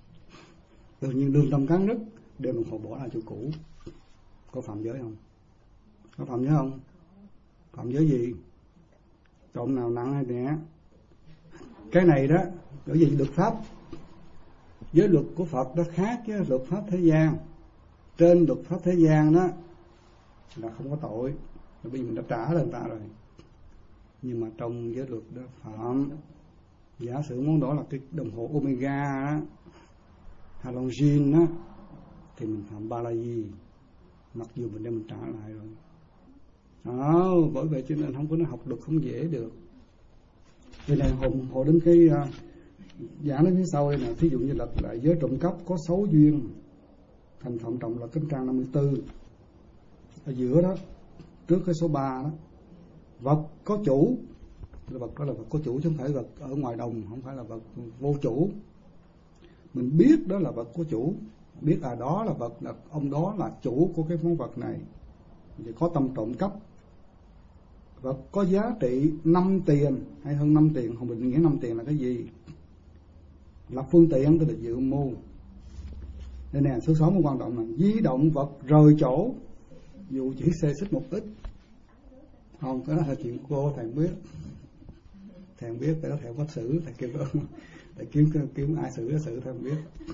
S1: Tự nhiên đương tâm cắn rứt, đem đồng hồ bỏ lại chỗ cũ. Có phạm giới không? Có phạm giới không? Phạm giới gì? Trộm nào nặng hay nhẹ? Cái này đó, bởi vì luật pháp, giới luật của Phật nó khác với luật pháp thế gian. Trên luật pháp thế gian đó là không có tội, bởi vì mình đã trả lên ta rồi. Nhưng mà trong giới luật đó phạm. Giả sử món đó là cái đồng hồ Omega á, Halogen á, thì mình phạm ba la di, mặc dù mình đem mình trả lại rồi. Đó, bởi vậy cho nên không có nói học luật không dễ được. Vì này hồi, hồi đến cái uh, giảng đến phía sau đây nè, thí dụ như là lại giới trộm cắp có xấu duyên, thành phạm trọng là cái trang năm mươi tư ở giữa đó, trước cái số ba đó, vật có chủ, vật đó là vật có chủ chứ không phải vật ở ngoài đồng, không phải là vật vô chủ. Mình biết đó là vật của chủ, biết là đó là vật, là ông đó là chủ của cái món vật này, thì có tâm trộm cắp. Vật có giá trị năm tiền hay hơn năm tiền, không định nghĩa năm tiền là cái gì? Là phương tiện, tức là dự mưu. Đây nè, số sáu mới quan trọng là di động vật rời chỗ, dù chỉ xê xích một ít. Không, cái đó là chuyện cô, thầy biết. Thầy biết, cái đó thầy có xử, thầy kêu thầy kiếm kiếm ai xử cái xử thầy không biết.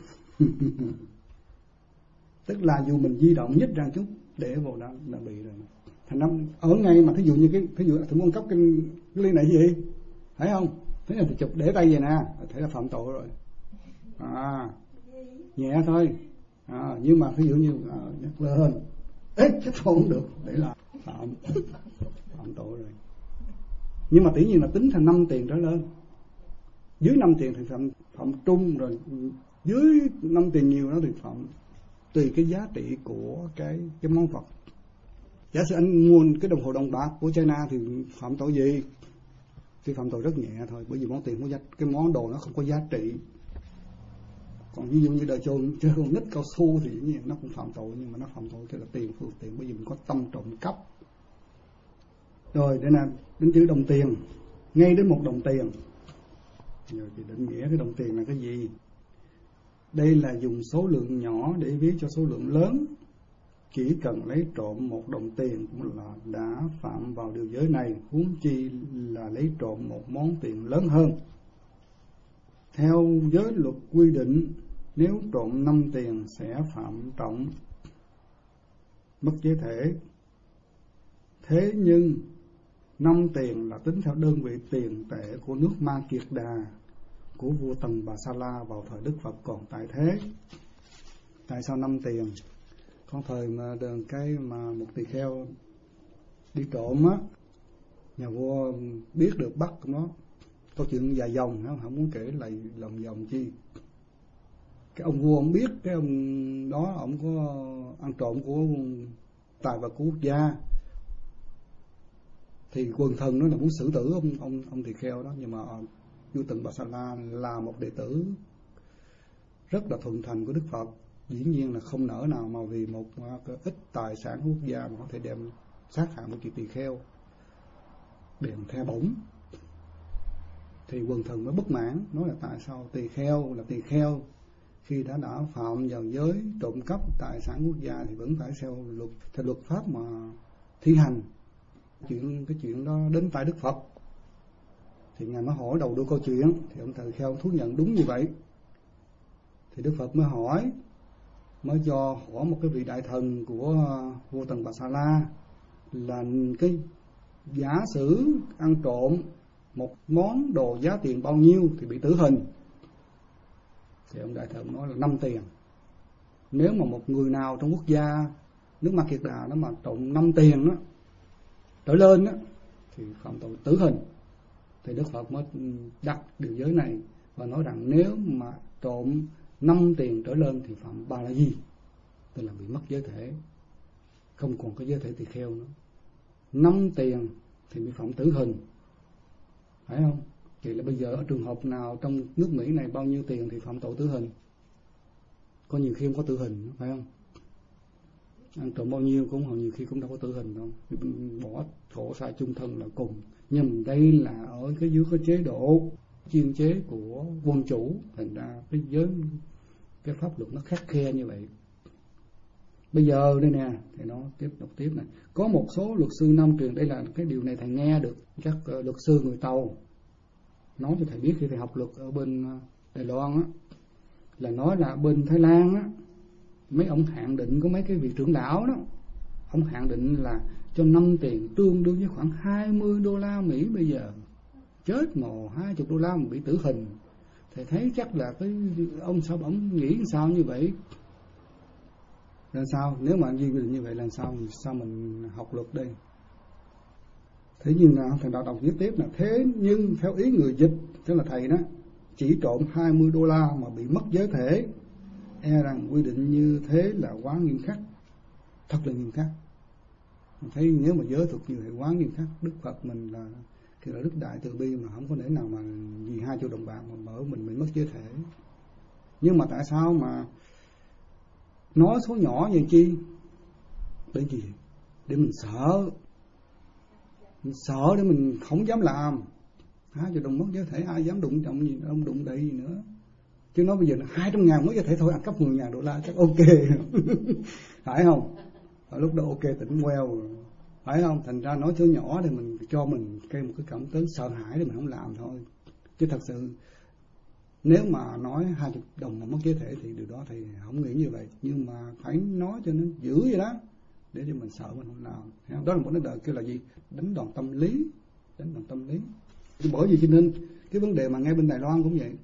S1: Tức là dù mình di động nhích ra chút để vào đó là bị rồi. Thành năm ở ngay mà thí dụ như cái thí dụ là thử muốn cấp cái, cái ly này gì, thấy không? Thế là thì chụp để tay về nè, thấy là phạm tội rồi. À, nhẹ thôi. À, nhưng mà ví dụ như à, nhắc lên, ế chắc không được, để là phạm phạm tội rồi. Nhưng mà tự nhiên là tính thành năm tiền trở lên. Dưới năm tiền thì phạm phạm trung, rồi dưới năm tiền nhiều đó thì phạm tùy cái giá trị của cái cái món vật. Giả sử anh mua cái đồng hồ đồng bạc của China thì phạm tội gì? Thì phạm tội rất nhẹ thôi, bởi vì món tiền của cái món đồ nó không có giá trị. Còn ví dụ như đời chôn chơi con nít cao su thì dĩ nhiên nó cũng phạm tội, nhưng mà nó phạm tội cái là tiền phương tiện, bởi vì mình có tâm trộm cắp. Rồi đây là đến chữ đồng tiền, ngay đến một đồng tiền. Rồi thì định nghĩa cái đồng tiền là cái gì? Đây là dùng số lượng nhỏ để ví cho số lượng lớn. Chỉ cần lấy trộm một đồng tiền cũng là đã phạm vào điều giới này, huống chi là lấy trộm một món tiền lớn hơn. Theo giới luật quy định, nếu trộm năm tiền sẽ phạm trọng, mất giới thể. Thế nhưng năm tiền là tính theo đơn vị tiền tệ của nước Ma Kiệt Đà của vua Tần Bà Sa La vào thời Đức Phật còn tại thế. Tại sao năm tiền? Con thời mà đường cái mà một tỳ kheo đi trộm á, nhà vua biết được bắt nó. Câu chuyện dài dòng, không, không muốn kể lại lòng vòng chi. Cái ông vua ông biết cái ông đó ông có ăn trộm của tài vật của quốc gia, thì quần thần nó là muốn xử tử ông ông ông tỳ kheo đó. Nhưng mà vua Tần Bà Sa La là một đệ tử rất là thuần thành của Đức Phật, dĩ nhiên là không nỡ nào mà vì một ít tài sản của quốc gia mà có thể đem sát hại một chị tỳ kheo đem theo bổng. Thì quần thần mới bất mãn, nói là tại sao tỳ kheo là tỳ kheo, khi đã đã phạm vào giới trộm cắp tài sản quốc gia thì vẫn phải theo luật theo luật pháp mà thi hành. Chuyện cái chuyện đó đến tại Đức Phật thì ngài mới hỏi đầu đuôi câu chuyện, thì ông tỳ kheo thú nhận đúng như vậy. Thì Đức Phật mới hỏi, mới cho hỏi một cái vị đại thần của vua Tần Bà Sa La là cái giả sử ăn trộm một món đồ giá tiền bao nhiêu thì bị tử hình. Thì ông đại thần nói là năm tiền. Nếu mà một người nào trong quốc gia nước Ma Kiệt Đà nó mà trộm năm tiền đó, trở lên á thì phạm tội tử hình. Thì Đức Phật mới đặt điều giới này và nói rằng nếu mà trộm năm tiền trở lên thì phạm ba la di, tức là bị mất giới thể, không còn có giới thể tỳ kheo nữa. Năm tiền thì bị phạm tử hình, phải không? Thì là bây giờ ở trường hợp nào trong nước Mỹ này bao nhiêu tiền thì phạm tội tử hình? Có nhiều khi không có tử hình, phải không? Ăn trộm bao nhiêu cũng hầu nhiều khi cũng đâu có tử hình đâu, bỏ khổ sai chung thân là cùng. Nhưng đây là ở cái dưới cái chế độ chuyên chế của quân chủ, thành ra cái giới cái pháp luật nó khắt khe như vậy. Bây giờ đây nè, thì nó tiếp tục tiếp này. Có một số luật sư nam truyền, đây là cái điều này thầy nghe được các uh, luật sư người Tàu nói cho thầy biết khi thầy học luật ở bên uh, Đài Loan á, là nói là bên Thái Lan á, mấy ông hạn định có mấy cái vị trưởng lão đó, ông hạn định là cho năm tiền tương đương với khoảng hai mươi đô la Mỹ bây giờ. Chết mồ, hai mươi đô la mà bị tử hình. Thầy thấy chắc là cái ông sao ông nghĩ sao như vậy? Là sao? Nếu mà quy định như vậy là sao? Sao mình học luật đây? Thế nhưng là thầy đạo đọc viết tiếp là thế nhưng theo ý người dịch, tức là thầy đó, chỉ trộm hai mươi đô la mà bị mất giới thể, e rằng quy định như thế là quá nghiêm khắc, thật là nghiêm khắc. Thấy nếu mà giới thuật như vậy quá nghiêm khắc. Đức Phật mình là thì là đức đại từ bi mà không có thể nào mà vì hai triệu đồng bạc mà mở mình bị mất giới thể. Nhưng mà tại sao mà nói số nhỏ vậy chi? Để gì? Để mình sợ, mình sợ để mình không dám làm. Hai triệu đồng mất giới thể ai dám đụng trọng gì, ông đụng đậy gì nữa. Chứ nói bây giờ là hai trăm ngàn mất giới thể thôi, ăn cắp mười ngàn đô la chắc ok. Phải không? Ở lúc đó ok tỉnh queo, phải không? Thành ra nói số nhỏ thì mình cho mình cây một cái cảm tính sợ hãi để mình không làm thôi. Chứ thật sự nếu mà nói hai mươi đồng mà mất giới thể thì điều đó thì không nghĩ như vậy. Nhưng mà phải nói cho nó dữ vậy đó, để cho mình sợ mình không làm. Đó là một vấn đề kêu là gì? Đánh đòn tâm lý. Đánh đòn tâm lý. Bởi vì cho nên cái vấn đề mà ngay bên Đài Loan cũng vậy.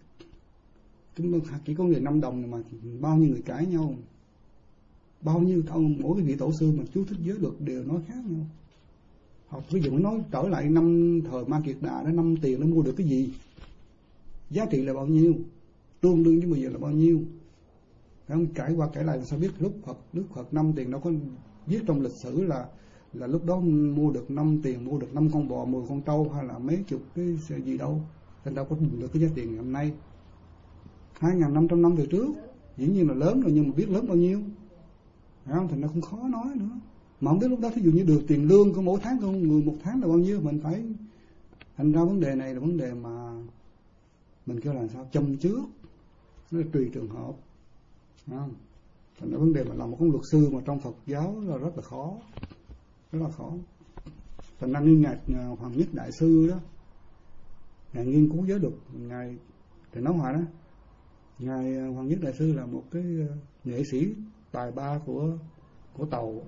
S1: Chỉ có người năm đồng mà bao nhiêu người cãi nhau. Bao nhiêu ông mỗi cái vị tổ sư mà chú thích giới luật đều nói khác nhau. Học ví dụ nói trở lại năm thời Ma Kiệt Đà đó, năm tiền nó mua được cái gì? Giá trị là bao nhiêu? Tương đương với bây giờ là bao nhiêu? Phải không? Trải qua kể lại là sao biết lúc Phật, Đức Phật năm tiền đâu có viết trong lịch sử là là lúc đó mua được năm tiền, mua được năm con bò, mười con trâu hay là mấy chục cái gì đâu. Thành đâu có được cái giá tiền ngày hôm nay. Hai nghìn năm trăm năm về trước, dĩ nhiên là lớn rồi nhưng mà biết lớn bao nhiêu. Phải không? Thành ra cũng khó nói nữa. Mà không biết lúc đó thí dụ như được tiền lương của mỗi tháng của người một tháng là bao nhiêu, mình phải. Thành ra vấn đề này là vấn đề mà mình kêu là sao châm trước, nó là tùy trường hợp. Không? Thành ra vấn đề mà làm một con luật sư mà trong Phật giáo là rất là khó, rất là khó. Thành ra như ngài Hoàng Nhất Đại Sư đó, ngài nghiên cứu giới luật, ngài thì nói hoài đó, ngài Hoàng Nhất Đại Sư là một cái nghệ sĩ tài ba của của Tàu,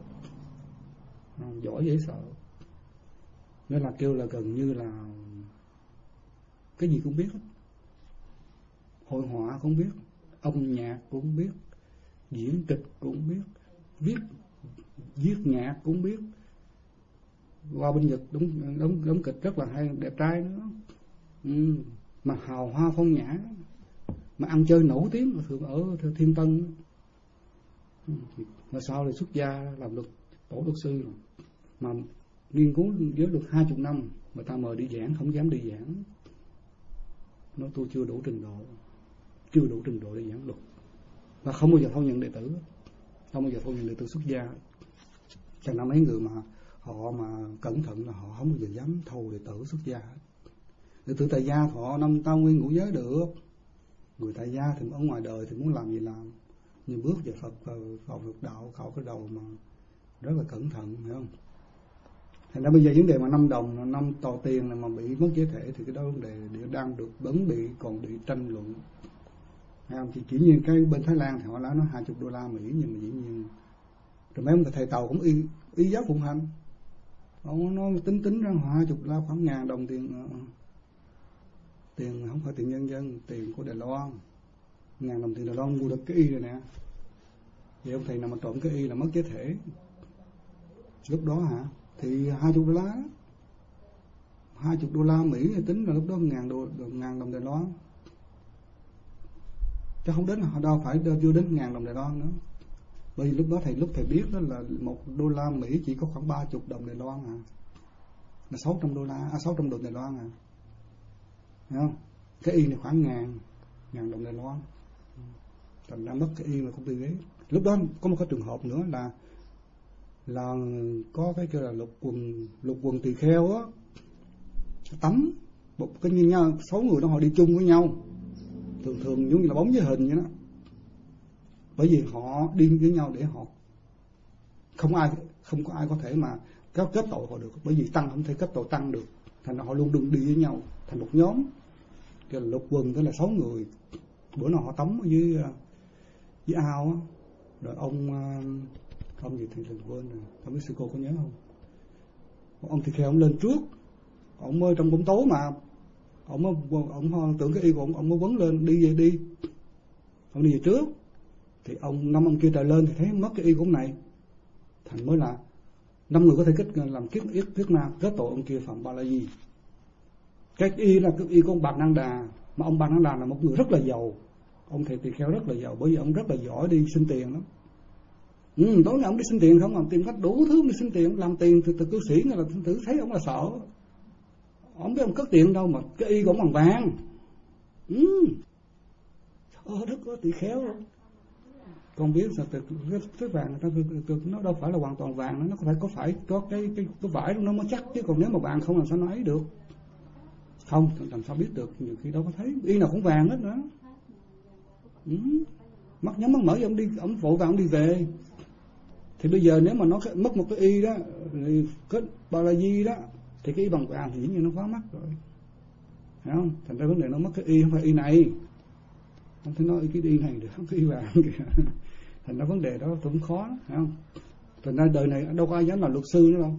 S1: giỏi dễ sợ. Nên là kêu là gần như là cái gì cũng biết hết. Hội họa cũng biết, âm nhạc cũng biết, diễn kịch cũng biết, viết viết nhạc cũng biết. Qua bên Nhật đóng đóng đóng kịch rất là hay, đẹp trai nữa. Ừ, mà hào hoa phong nhã, mà ăn chơi nổi tiếng thường ở Thiên Tân. Mà sau thì xuất gia làm luật tổ luật sư, mà nghiên cứu giới luật hai chục năm, người ta mời đi giảng không dám đi giảng, nói tôi chưa đủ trình độ, chưa đủ trình độ để giảng luật, và không bao giờ thâu nhận đệ tử, không bao giờ thâu nhận đệ tử xuất gia. Cho nên mấy người mà họ mà cẩn thận là họ không bao giờ dám thâu đệ tử xuất gia. Đệ tử tại gia họ năm tam nguyên ngũ giới được, người tại gia thì ở ngoài đời thì muốn làm gì làm, nhưng bước về Phật vào Phật đạo khảo cái đầu mà rất là cẩn thận, phải không? Thành ra bây giờ vấn đề mà năm đồng, năm tò tiền này mà bị mất giới thể thì cái đó vấn đề đang được vẫn bị còn bị tranh luận, phải không? Chỉ, chỉ nhiên cái bên Thái Lan thì họ nói nó hai chục đô la Mỹ, nhưng mà dĩ nhiên rồi mấy ông thầy Tàu cũng y y giáo phụng hành, ông nói tính tính ra hai chục la khoảng ngàn đồng tiền, tiền không phải tiền nhân dân, tiền của Đài Loan, ngàn đồng tiền Đài Loan mua được cái y rồi nè. Vậy ông thầy nào mà trộm cái y là mất giới thể lúc đó hả? thì hai chục đô la đó. Hai chục đô la Mỹ thì tính là lúc đó ngàn đô, ngàn đồng Đài Loan. Chứ không đến, họ đâu phải chưa đến ngàn đồng Đài Loan nữa. Bởi vì lúc đó thầy lúc thầy biết đó là một đô la Mỹ chỉ có khoảng ba chục đồng Đài Loan à, là sáu trăm đô la, à sáu trăm đồng Đài Loan à, thấy không? Cái y này khoảng ngàn, ngàn đồng Đài Loan. Thành ra mất cái y mà công ty ghế. Lúc đó có một cái trường hợp nữa là là có cái kêu là lục quần lục quần tỳ kheo á, tắm một cái như nhau sáu người đó họ đi chung với nhau, thường thường giống như là bóng với hình vậy đó. Bởi vì họ đi với nhau để họ không ai không có ai có thể mà kết kết tội họ được, bởi vì tăng không thể kết tội tăng được, thành ra họ luôn đừng đi với nhau thành một nhóm. Cái lục quần tức là sáu người. Bữa nào họ tắm ở dưới dưới ao á, rồi ông ông gì thì mình quên rồi, không biết sư cô có nhớ không? Ông thì khi ông lên trước, ông mới trong bóng tối mà ông mới, ông tưởng cái y của ông ông mới quấn lên đi về đi, ông đi về trước thì ông năm ông kia trời lên thì thấy mất cái y của ông này, thành mới là năm người có thể kết làm kiết yết kiết na kết tội ông kia phạm ba la di. Cái y là cái y của ông Bạc Năng Đà, mà ông Bạc Năng Đà là một người rất là giàu, ông thầy tỳ kheo rất là giàu, bởi vì ông rất là giỏi đi xin tiền lắm. Ừ, tối ngày ông đi xin tiền không, ông tìm cách đủ thứ đi xin tiền, làm tiền từ từ cư sĩ là thử thấy ông là sợ. Ông biết ông cất tiền đâu mà cái y của ông bằng vàng. Ừ. Ơ đất ơi, tỳ kheo rồi. Con biết sao từ cái vàng nó đâu phải là hoàn toàn vàng, nó có phải có phải có cái cái cái vải nó mới chắc, chứ còn nếu mà vàng không làm sao nó ấy được. Không, làm sao biết được, nhiều khi đâu có thấy y nào cũng vàng hết nữa. Ừ. Mắt nhắm mắt mở ông đi, ông vội vàng ông đi về. Thì bây giờ nếu mà nó mất một cái y đó, kết ba la di đó, thì cái y bằng vàng thì dĩ nhiên nó quá mắc rồi, thấy không? Thành ra vấn đề nó mất cái y không phải y này, không thể nói cái y này được, không cái y vàng kìa. Thành ra vấn đề đó cũng khó, thấy không? Thành ra đời này đâu có ai dám làm luật sư nữa đâu,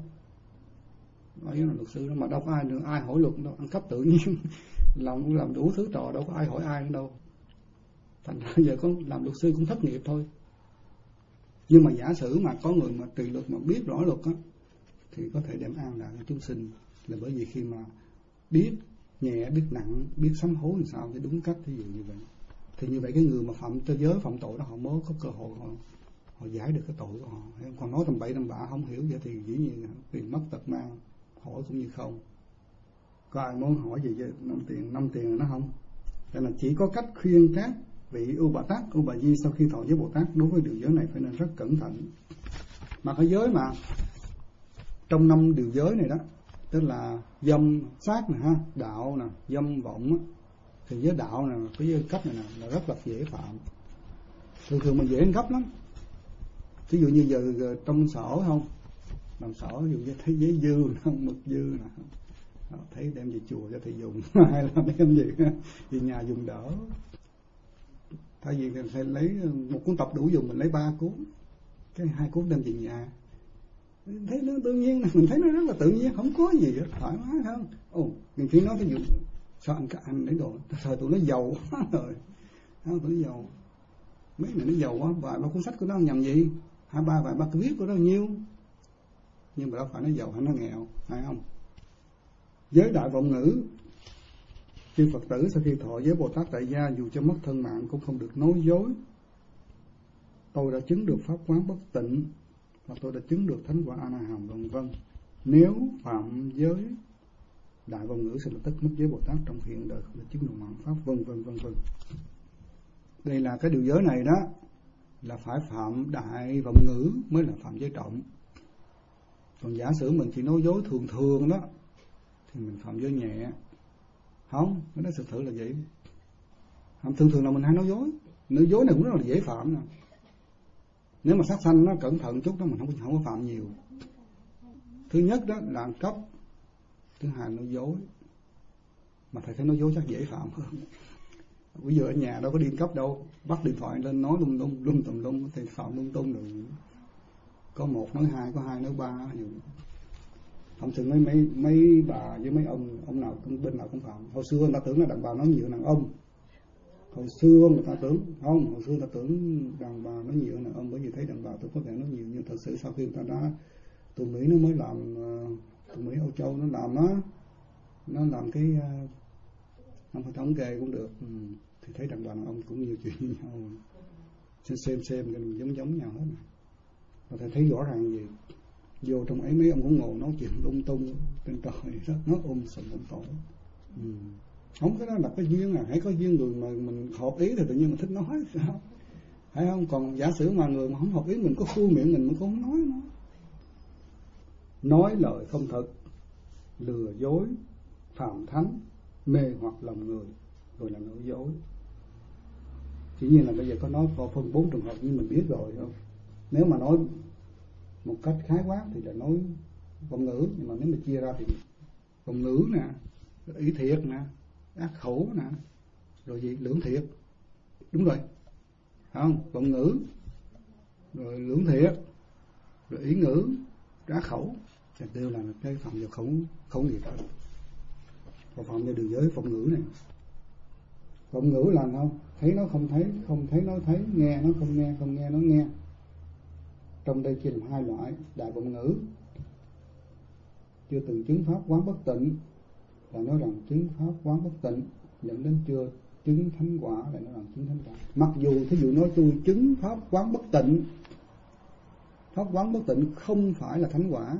S1: ai dám làm luật sư đâu, mà đâu có ai nữa, ai hỏi luật đâu, ăn cắp tự nhiên, làm làm đủ thứ trò, đâu có ai hỏi ai nữa đâu. Thành ra giờ có làm luật sư cũng thất nghiệp thôi. Nhưng mà giả sử mà có người mà tùy luật mà biết rõ luật á, thì có thể đem an lạc cho chúng sinh, là bởi vì khi mà biết nhẹ biết nặng, biết sám hối làm sao để đúng cách, ví dụ như vậy, thì như vậy cái người mà phạm cho giới phạm tội đó họ mới có cơ hội họ, họ giải được cái tội của họ. Còn nói tầm bậy tầm bạ không hiểu vậy thì dĩ nhiên tiền mất tật mang, hỏi cũng như không. Có ai muốn hỏi gì về năm tiền năm tiền nó không? Cho nên chỉ có cách khuyên các vị U Bà Tát, U Bà Di sau khi thọ giới Bồ Tát đối với điều giới này phải nên rất cẩn thận. Mà cái giới mà trong năm điều giới này đó, tức là dâm sát nè ha, đạo nè, dâm vọng á, thì giới đạo nè, cái giới cấp này nè là rất là dễ phạm. Thường thường mình dễ gấp lắm. Ví dụ như giờ, giờ trong sở không, làm sở ví dụ như thấy giấy dư, mực dư nè, thấy đem về chùa cho thầy dùng, hay là đem về về nhà dùng đỡ. Thay vì thầy lấy một cuốn tập đủ dùng, mình lấy ba cuốn, cái hai cuốn đem về nhà. Thấy nó tự nhiên, mình thấy nó rất là tự nhiên, không có gì hết, thoải mái không? Ồ, mình chỉ nói ví dụ sao ăn cả ăn lấy đồ, thời tụi nó giàu quá rồi, tụi nó giàu, mấy này nó giàu quá, vài ba cuốn sách của nó nhầm gì, hai ba vài ba cái viết của nó nhiêu, nhưng mà đâu phải nó giàu hay nó nghèo, phải không? Giới đại vọng ngữ, chư Phật tử sau khi thọ giới Bồ Tát tại gia dù cho mất thân mạng cũng không được nói dối. Tôi đã chứng được pháp quán bất tịnh, và tôi đã chứng được thánh quả A Na Hàm, vân vân. Nếu phạm giới đại vọng ngữ sẽ lập tức mất giới Bồ Tát trong hiện đời, không được chứng được mạng pháp, vân vân vân vân. Đây là cái điều giới này đó là phải phạm đại vọng ngữ mới là phạm giới trọng. Còn giả sử mình chỉ nói dối thường thường đó thì mình phạm giới nhẹ. Không, cái đó thực sự là vậy. Không, thường thường là mình hay nói dối. Nói dối này cũng rất là dễ phạm nè. Nếu mà sát sanh nó cẩn thận chút đó mình không, không có phạm nhiều. Thứ nhất đó là ăn cắp, thứ hai nói dối. Mà thầy thấy nói dối chắc dễ phạm hơn. Bây giờ ở nhà đâu có đi cắp đâu, bắt điện thoại lên nói lung tung lung tùm lum thì phạm lung tung rồi. Có một nói hai, có hai nói ba. Không thường mấy mấy mấy bà với mấy ông ông nào cũng bên nào cũng phạm. Hồi xưa người ta tưởng là đàn bà nói nhiều đàn ông. Hồi xưa người ta tưởng không, hồi xưa người ta tưởng đàn bà nói nhiều đàn ông, bởi vì thấy đàn bà tôi có thể nói nhiều, nhưng thật sự sau khi người ta đã tụi Mỹ nó mới làm, tụi Mỹ Âu Châu nó làm nó nó làm cái không phải thống kê cũng được. Ừ. Thì thấy đàn bà đàn ông cũng nhiều chuyện như nhau, xem xem xem cái giống giống nhau hết. Và thầy thấy rõ ràng gì, vô trong ấy mấy ông cũng ngồi nói chuyện lung tung trên trời đó, nó ôm sùm ôm tổ. Ừ. Không, cái đó là cái duyên à, hãy có duyên người mà mình hợp ý thì tự nhiên mình thích nói, sao? Phải không? Còn giả sử mà người mà không hợp ý mình có khui miệng mình mình cũng không nói nó. Nói lời không thật, lừa dối, phàm thánh, mê hoặc lòng người, rồi là nói dối. Chỉ nhiên là bây giờ có nói có phân bốn trường hợp như mình biết rồi không? Nếu mà nói một cách khái quát thì là nói vọng ngữ, nhưng mà nếu mà chia ra thì vọng ngữ nè, ý thiệt nè, ác khẩu nè, rồi gì lưỡng thiệt. Đúng rồi, không? Vọng ngữ, rồi lưỡng thiệt, rồi ý ngữ, ác khẩu, thì đều là cái phạm vào khẩu khẩu nghiệp đó. Và phạm vào đường giới vọng ngữ này. Vọng ngữ là không? Thấy nó không thấy, không thấy nó thấy, nghe nó không nghe, không nghe nó nghe. Trong đây chia làm hai loại. Đại vọng ngữ, chưa từng chứng pháp quán bất tịnh, là nói rằng chứng pháp quán bất tịnh dẫn đến chưa chứng thánh quả, lại nói rằng chứng thánh quả. Mặc dù thí dụ nói tôi chứng pháp quán bất tịnh, pháp quán bất tịnh không phải là thánh quả,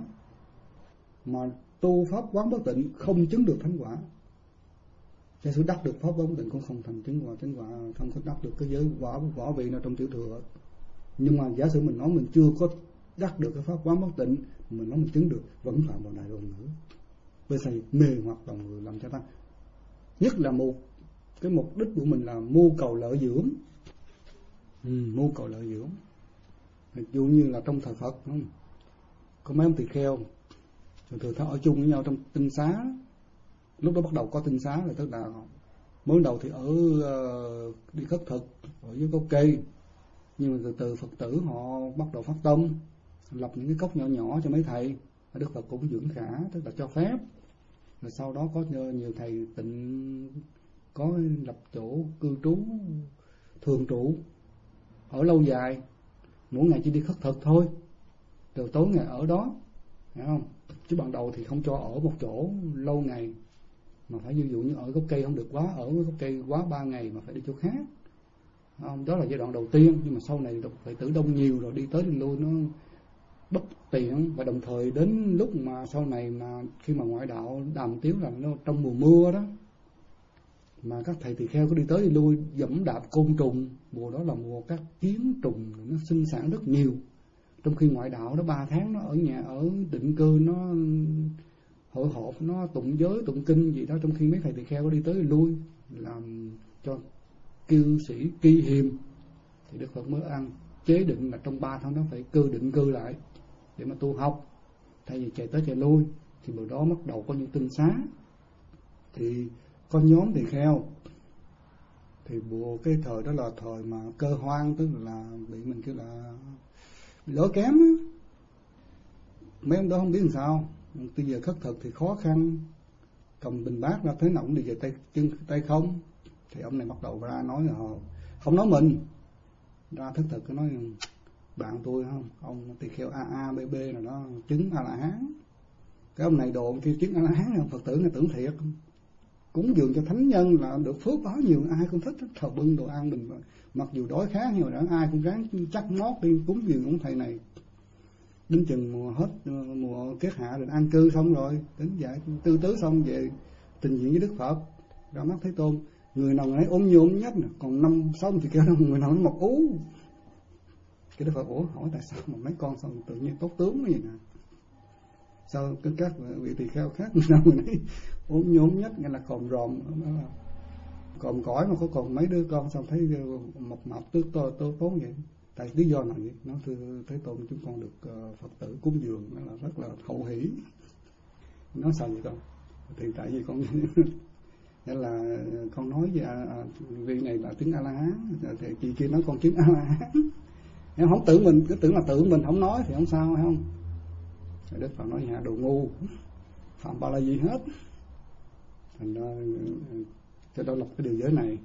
S1: mà tu pháp quán bất tịnh không chứng được thánh quả. Giả sử đắc được pháp quán bất tịnh cũng không thành chứng quả, chứng quả không có đắc được cái giới võ võ vị nào trong tiểu thừa. Nhưng mà giả sử mình nói mình chưa có đắc được cái pháp quán bất tịnh, mình nói mình chứng được, vẫn phạm vào đại vọng ngữ. Bởi vì mê hoặc lòng người làm cho ta, nhất là một cái mục đích của mình là mưu cầu lợi dưỡng. Ừ, mưu cầu lợi dưỡng. Ví dụ như là trong thời Phật, không? Có mấy ông tỳ kheo thường thường ở chung với nhau trong tinh xá. Lúc đó bắt đầu có tinh xá là tức là mới đầu thì ở uh, đi khất thực ở dưới gốc cây, nhưng mà từ từ Phật tử họ bắt đầu phát tâm lập những cái cốc nhỏ nhỏ cho mấy thầy. Đức Phật cũng dưỡng khả, tức là cho phép. Rồi sau đó có nhiều thầy tịnh có lập chỗ cư trú thường trụ ở lâu dài, mỗi ngày chỉ đi khất thực thôi, rồi tối ngày ở đó, hiểu không? Chứ ban đầu thì không cho ở một chỗ lâu ngày, mà phải ví dụ như ở gốc cây không được quá, ở gốc cây quá ba ngày mà phải đi chỗ khác, không? Đó là giai đoạn đầu tiên. Nhưng mà sau này Phật tử đông nhiều rồi, đi tới đi lui nó bất tiện. Và đồng thời đến lúc mà sau này mà khi mà ngoại đạo đàm tiếu là nó trong mùa mưa đó, mà các thầy tỳ kheo có đi tới đi lui dẫm đạp côn trùng, mùa đó là mùa các kiến trùng nó sinh sản rất nhiều. Trong khi ngoại đạo đó ba tháng nó ở nhà ở định cư, nó hội họp, nó tụng giới tụng kinh gì đó, trong khi mấy thầy tỳ kheo có đi tới đi lui làm cho cư sĩ ki hiềm, thì Đức Phật mới ăn chế định là trong ba tháng đó phải cư định cư lại để mà tu học, thay vì chạy tới chạy lui. Thì bữa đó bắt đầu có những tinh xá, thì có nhóm tỳ kheo, thì bộ cái thời đó là thời mà cơ hoang, tức là bị mình kêu là bị lỗi kém á. Mấy ông đó không biết làm sao, bây giờ khất thực thì khó khăn, cầm bình bát ra thế nào cũng đi về tay chân tay không. Thì ông này bắt đầu ra nói là không nói mình, ra thất thực cái nói bạn tôi không, ông tỳ kheo a a b b nào đó chứng A La Hán. Cái ông này đồn kia chứng A La Hán, Phật tử người tưởng thiệt, cúng dường cho thánh nhân là được phước báo nhiều, ai cũng thích thờ bưng đồ ăn mình, mặc dù đói khát nhưng mà ai cũng ráng chắc mót đi cúng dường ông thầy này. Đến chừng mùa hết mùa kết hạ rồi an cư xong rồi, đến giải tư tứ xong về trình diện với Đức Phật ra mắt Thế Tôn. Người nào nấy ốm như ốm nhất nè, còn năm sáu thì kêu người nào nó mọc ú. Cái Đức Phật ủa hỏi tại sao mà mấy con sao tự nhiên tốt tướng như vậy nè, sao các vị tỳ kheo khác người nào người nấy ốm như ốm nhất, nghĩa là còm ròm, còm cõi mà có còn mấy đứa con sao thấy mập mập tứ to tốt tốt vậy. Tại lý do nào vậy? Nó thưa Thế Tôn, chúng con được uh, Phật tử cúng dường nó là rất là hậu hỷ. Nó sao vậy con? Thì tại vì con nghĩa là con nói về à, vị này là chứng A La Hán, thì chị kia nói con chứng A La Hán. Nếu không tưởng mình cứ tưởng là tưởng mình không nói thì không sao, phải không? Đức Phật nói nhà đồ ngu, phạm ba la gì hết. Thành ra cho đó lập cái điều giới này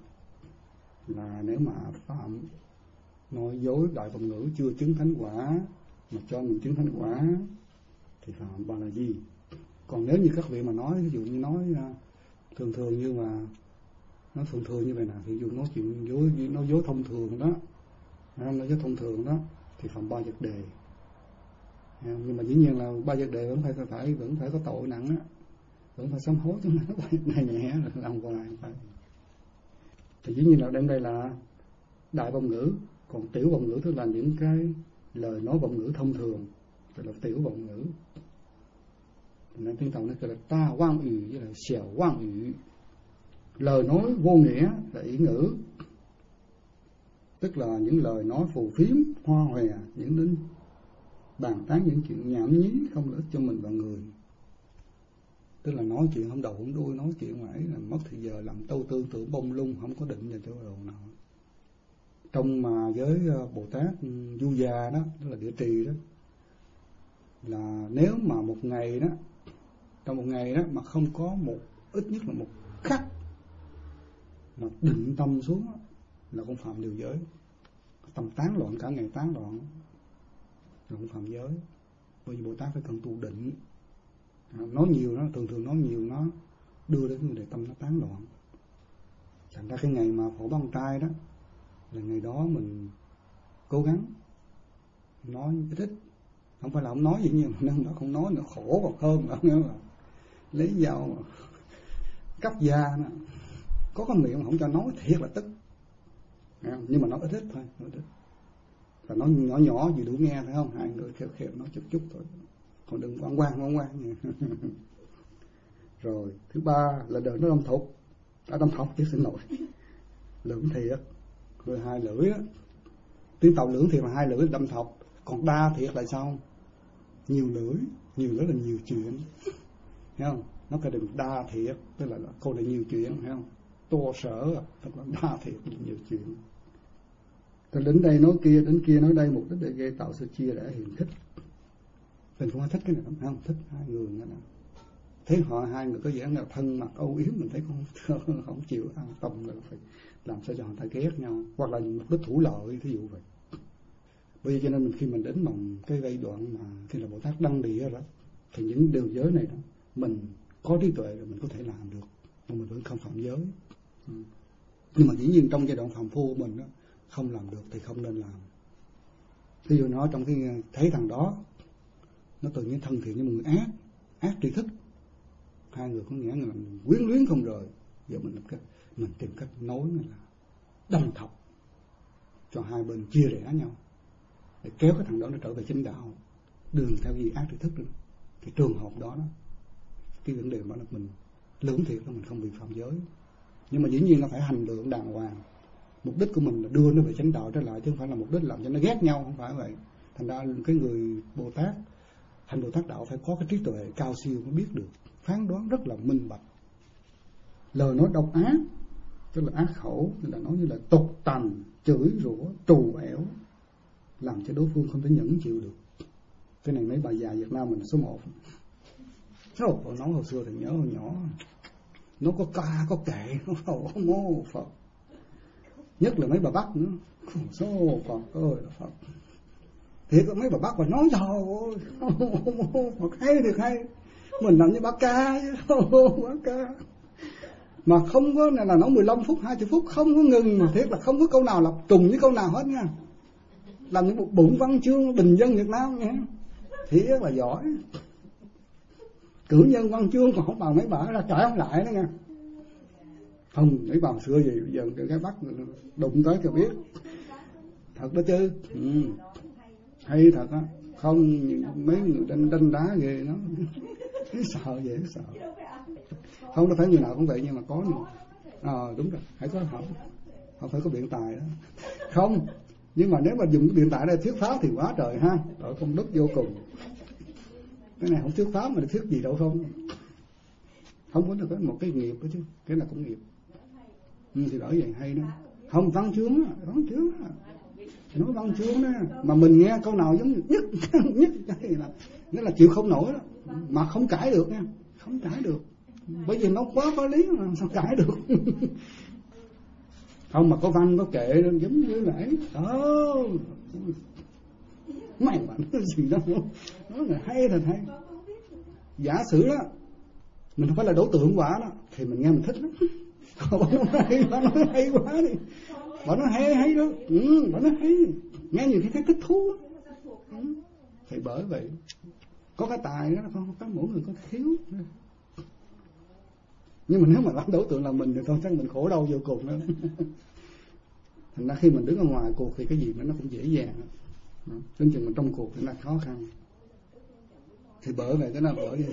S1: là nếu mà phạm nói dối đại vọng ngữ chưa chứng thánh quả mà cho mình chứng thánh quả thì phạm ba la di. Còn nếu như các vị mà nói, ví dụ như nói thường thường như mà nó thường thường như vậy nè, ví dụ nói chuyện dối, nói dối thông thường đó, nói dối thông thường đó thì phạm ba vật đề. Nhưng mà dĩ nhiên là ba vật đề vẫn phải phải vẫn phải có tội nặng á, vẫn phải sám hối, chứ không phải này nhẹ là làm hoài phải. Thì dĩ nhiên là đem đây là đại vọng ngữ, còn tiểu vọng ngữ tức là những cái lời nói vọng ngữ thông thường, tức là tiểu vọng ngữ. Nên tiếng Tàu nó gọi là ta quang yu với là xẻo quang yu. Lời nói vô nghĩa là ý ngữ, tức là những lời nói phù phiếm, hoa hòe, những đến bàn tán những chuyện nhảm nhí không lợi ích cho mình và người. Tức là nói chuyện không đầu không đuôi, nói chuyện mãi là mất thời giờ, làm tâu tư tưởng bông lung, không có định vào chỗ đầu nào. Trong mà với Bồ Tát Du Già đó, tức là địa trì đó, là nếu mà một ngày đó, trong một ngày đó mà không có một ít nhất là một khắc mà định tâm xuống đó, là cũng phạm điều giới. Tâm tán loạn cả ngày tán loạn là cũng phạm giới. Bởi vì Bồ Tát phải cần tu định. Nói nhiều nó thường thường nói nhiều nó đưa đến vấn đề tâm nó tán loạn. Thành ra cái ngày mà phổ băng trai đó là ngày đó mình cố gắng nói ít ít, không phải là không nói gì nhiều, nhưng nó không nói nữa khổ còn hơn nữa, nữa là lấy dao mà cắt da nữa. Có con miệng mà không cho nói thiệt là tức, nhưng mà nói ít ít thôi, nói ít ít. Và nói nhỏ nhỏ gì đủ nghe phải không? Hai người khéo khéo nói chút chút thôi, còn đừng quăng quang quăng quang. Rồi thứ ba là đời nó đâm thục, đã đâm thọc chứ xin lỗi, lưỡng thiệt. Rồi hai lưỡi á, tiếng Tàu lưỡng thiệt là hai lưỡi đâm thọc, còn đa thiệt là sao? Nhiều lưỡi, nhiều lưỡi là nhiều chuyện, thấy không? Nó cái định đa thiệt, tức là câu này nhiều chuyện, thấy không? Tô sở, tức là đa thiệt nhiều chuyện. Từ đến đây nói kia, đến kia nói đây, mục đích để gây tạo sự chia rẽ hiềm khích. Mình cũng thích cái này lắm, không? Thích hai người nữa nè. Thấy họ hai người có vẻ là thân mặt âu yếm, mình thấy không không chịu an tâm, là phải làm sao cho họ ta ghét nhau, hoặc là mục đích thủ lợi, thí dụ vậy. Bởi vì cho nên mình khi mình đến bằng cái giai đoạn mà khi là Bồ Tát đăng địa đó, thì những điều giới này đó mình có trí tuệ rồi mình có thể làm được, mà mình vẫn không phạm giới. Ừ. Nhưng mà dĩ nhiên trong giai đoạn phàm phu của mình đó, không làm được thì không nên làm. Ví dụ nói trong cái thấy thằng đó nó tự nhiên thân thiện với một người ác, ác tri thức, hai người có nghĩa là quyến luyến không rời, giờ mình cách mình tìm cách nói là đâm thọc cho hai bên chia rẽ nhau để kéo cái thằng đó nó trở về chính đạo, đường theo gì ác tri thức nữa. Cái trường hợp đó đó, cái vấn đề đó là mình lưỡng thiệt là mình không bị phạm giới, nhưng mà dĩ nhiên là phải hành lượng đàng hoàng. Mục đích của mình là đưa nó về chánh đạo trở lại, chứ không phải là mục đích làm cho nó ghét nhau, không phải vậy. Thành ra cái người Bồ Tát hành Bồ Tát đạo phải có cái trí tuệ cao siêu mới biết được, phán đoán rất là minh bạch. Lời nói độc ác, tức là ác khẩu, tức là nói như là tục tằn, chửi rủa, trù ẻo, làm cho đối phương không thể nhẫn chịu được. Cái này mấy bà già Việt Nam mình số một. Sao còn nói hồi xưa thì nhớ hồi nhỏ, nó có ca có kệ, nó không có mô Phật. Nhất là mấy bà Bắc nữa, số còn ơi là Phật. Thiệt là mấy bà Bắc mà nói trời ơi, Phật hay thiệt hay. Mình làm như bà ca chứ, bà ca. Mà không có là nói mười lăm phút, hai mươi phút không có ngừng, mà thiệt là không có câu nào là trùng với câu nào hết nha. Làm những một bụng văn chương bình dân Việt Nam nha. Thiệt là giỏi. Cử nhân văn chương còn không bằng mấy bà ra trải không lại đó nha. Không, mấy bà xưa gì bây giờ cái Bắc đụng tới cho biết. Thật đó chứ. Ừ. Hay thật á. Không, mấy người đánh, đánh đá ghê nó. Thấy sợ vậy, sợ. Không có phải người nào cũng vậy, nhưng mà có nữa. À, đúng rồi, hãy có học. Không phải có biện tài đó. Không, nhưng mà nếu mà dùng cái biện tài đây thuyết pháp thì quá trời ha. Rồi công đức vô cùng. Cái này không thuyết pháp mà thuyết gì đâu không. Không có được một cái nghiệp đó chứ. Cái là cũng nghiệp. Ừ, thì bởi vậy hay đó. Không, văn chương đó, văn chương đó. Nói văn chương đó. Mà mình nghe câu nào giống như nhất, nhất là, nghĩa là chịu không nổi đó. Mà không cãi được nha. Không cãi được. Bởi vì nó quá có lý mà sao cãi được. Không mà có văn có kệ giống như là ấy. Đó. Mày mà nói gì đâu. Nói là hay thật hay. giả sử đó mình không phải là đối tượng quả đó thì mình nghe mình thích lắm. Bà nói hay, bà nói hay quá đi, bà nói hay hay đó, ừ, bà nói hay, nghe nhiều khi thấy thích thú. Ừ. Thì bởi vậy có cái tài đó, không có mỗi người có thiếu. Nhưng mà nếu mà làm đối tượng là mình thì thôi chắc mình khổ đau vô cùng đó. Thành ra khi mình đứng ở ngoài cuộc thì cái gì nó cũng dễ dàng. Đến chừng mình trong cuộc thì nó khó khăn. Thì bởi vậy cái nó bởi vậy.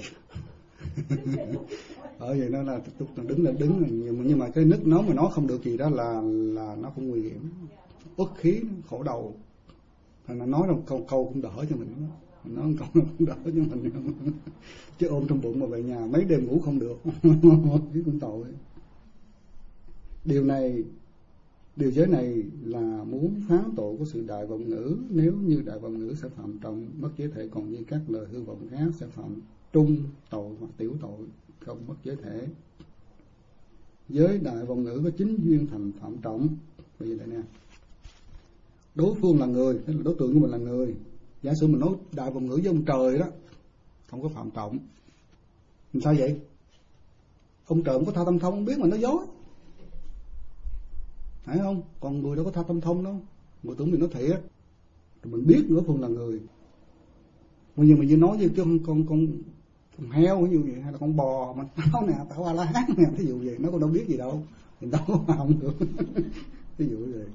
S1: Bởi vậy nó là đứng là đứng nhưng mà cái nức nó mà nó không được gì đó là là nó cũng nguy hiểm, uất khí, khổ đầu. Thành ra nói câu câu cũng đỡ cho mình, nói câu cũng đỡ cho mình. Chứ ôm trong bụng mà về nhà mấy đêm ngủ không được, chứ cũng tội. Điều này, điều giới này là muốn phán tội của sự đại vọng ngữ. Nếu như đại vọng ngữ sẽ phạm trọng mất giới thể, còn như các lời hư vọng khác sẽ phạm trung tội hoặc tiểu tội, không mất giới thể. Giới đại vọng ngữ có chính duyên thành phạm trọng. Bây giờ đây nè, đối phương là người, tức là đối tượng của mình là người. Giả sử mình nói đại vọng ngữ với ông trời đó, không có phạm trọng. Làm sao vậy? Ông trời không có tha tâm thông, không biết mà nó dối, phải không? Còn người đâu có tha tâm thông đâu, người tưởng mình nói thiệt. Rồi mình biết đối phương là người. Nhưng mà như nói với con con con con heo ví dụ vậy, hay là con bò mà tao nè, tao A La Hán nè, thí dụ vậy, nó còn đâu biết gì đâu, mình đâu có không được. Ví dụ vậy.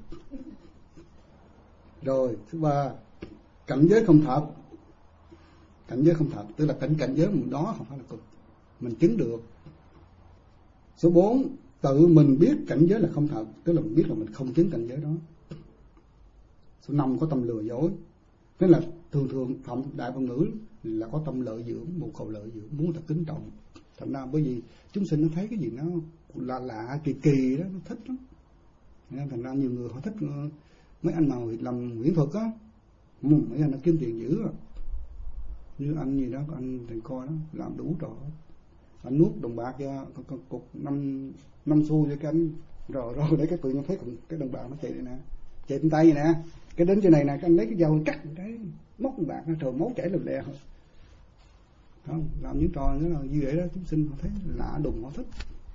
S1: Rồi thứ ba, cảnh giới không thật. Cảnh giới không thật tức là cảnh cảnh giới mình đó không phải là cực, mình chứng được. Số bốn, tự mình biết cảnh giới là không thật, tức là mình biết là mình không chứng cảnh giới đó. Số năm, có tâm lừa dối. Tức là thường thường phạm đại vọng ngữ là có tâm lợi dưỡng, một khẩu lợi dưỡng, muốn thật kính trọng. Thành ra bởi vì chúng sinh nó thấy cái gì nó lạ lạ kỳ kỳ đó, nó thích lắm. Thành ra nhiều người họ thích mấy anh nào làm huyễn thuật á, mấy anh nó kiếm tiền dữ à. Như anh gì đó, anh thầy coi đó, làm đủ trò. Anh nuốt đồng bạc ra, cục năm năm xu cho cái anh rồi rồi để cái tự nhiên thấy cái đồng bạc nó chạy đây nè, chạy trên tay nè, cái đến trên này nè, cái anh lấy cái dao cắt cái móc đồng bạc ra, trời máu chảy lùm lè. Không, làm những trò nữa là như vậy đó, chúng sinh họ thấy lạ đùng, họ thích.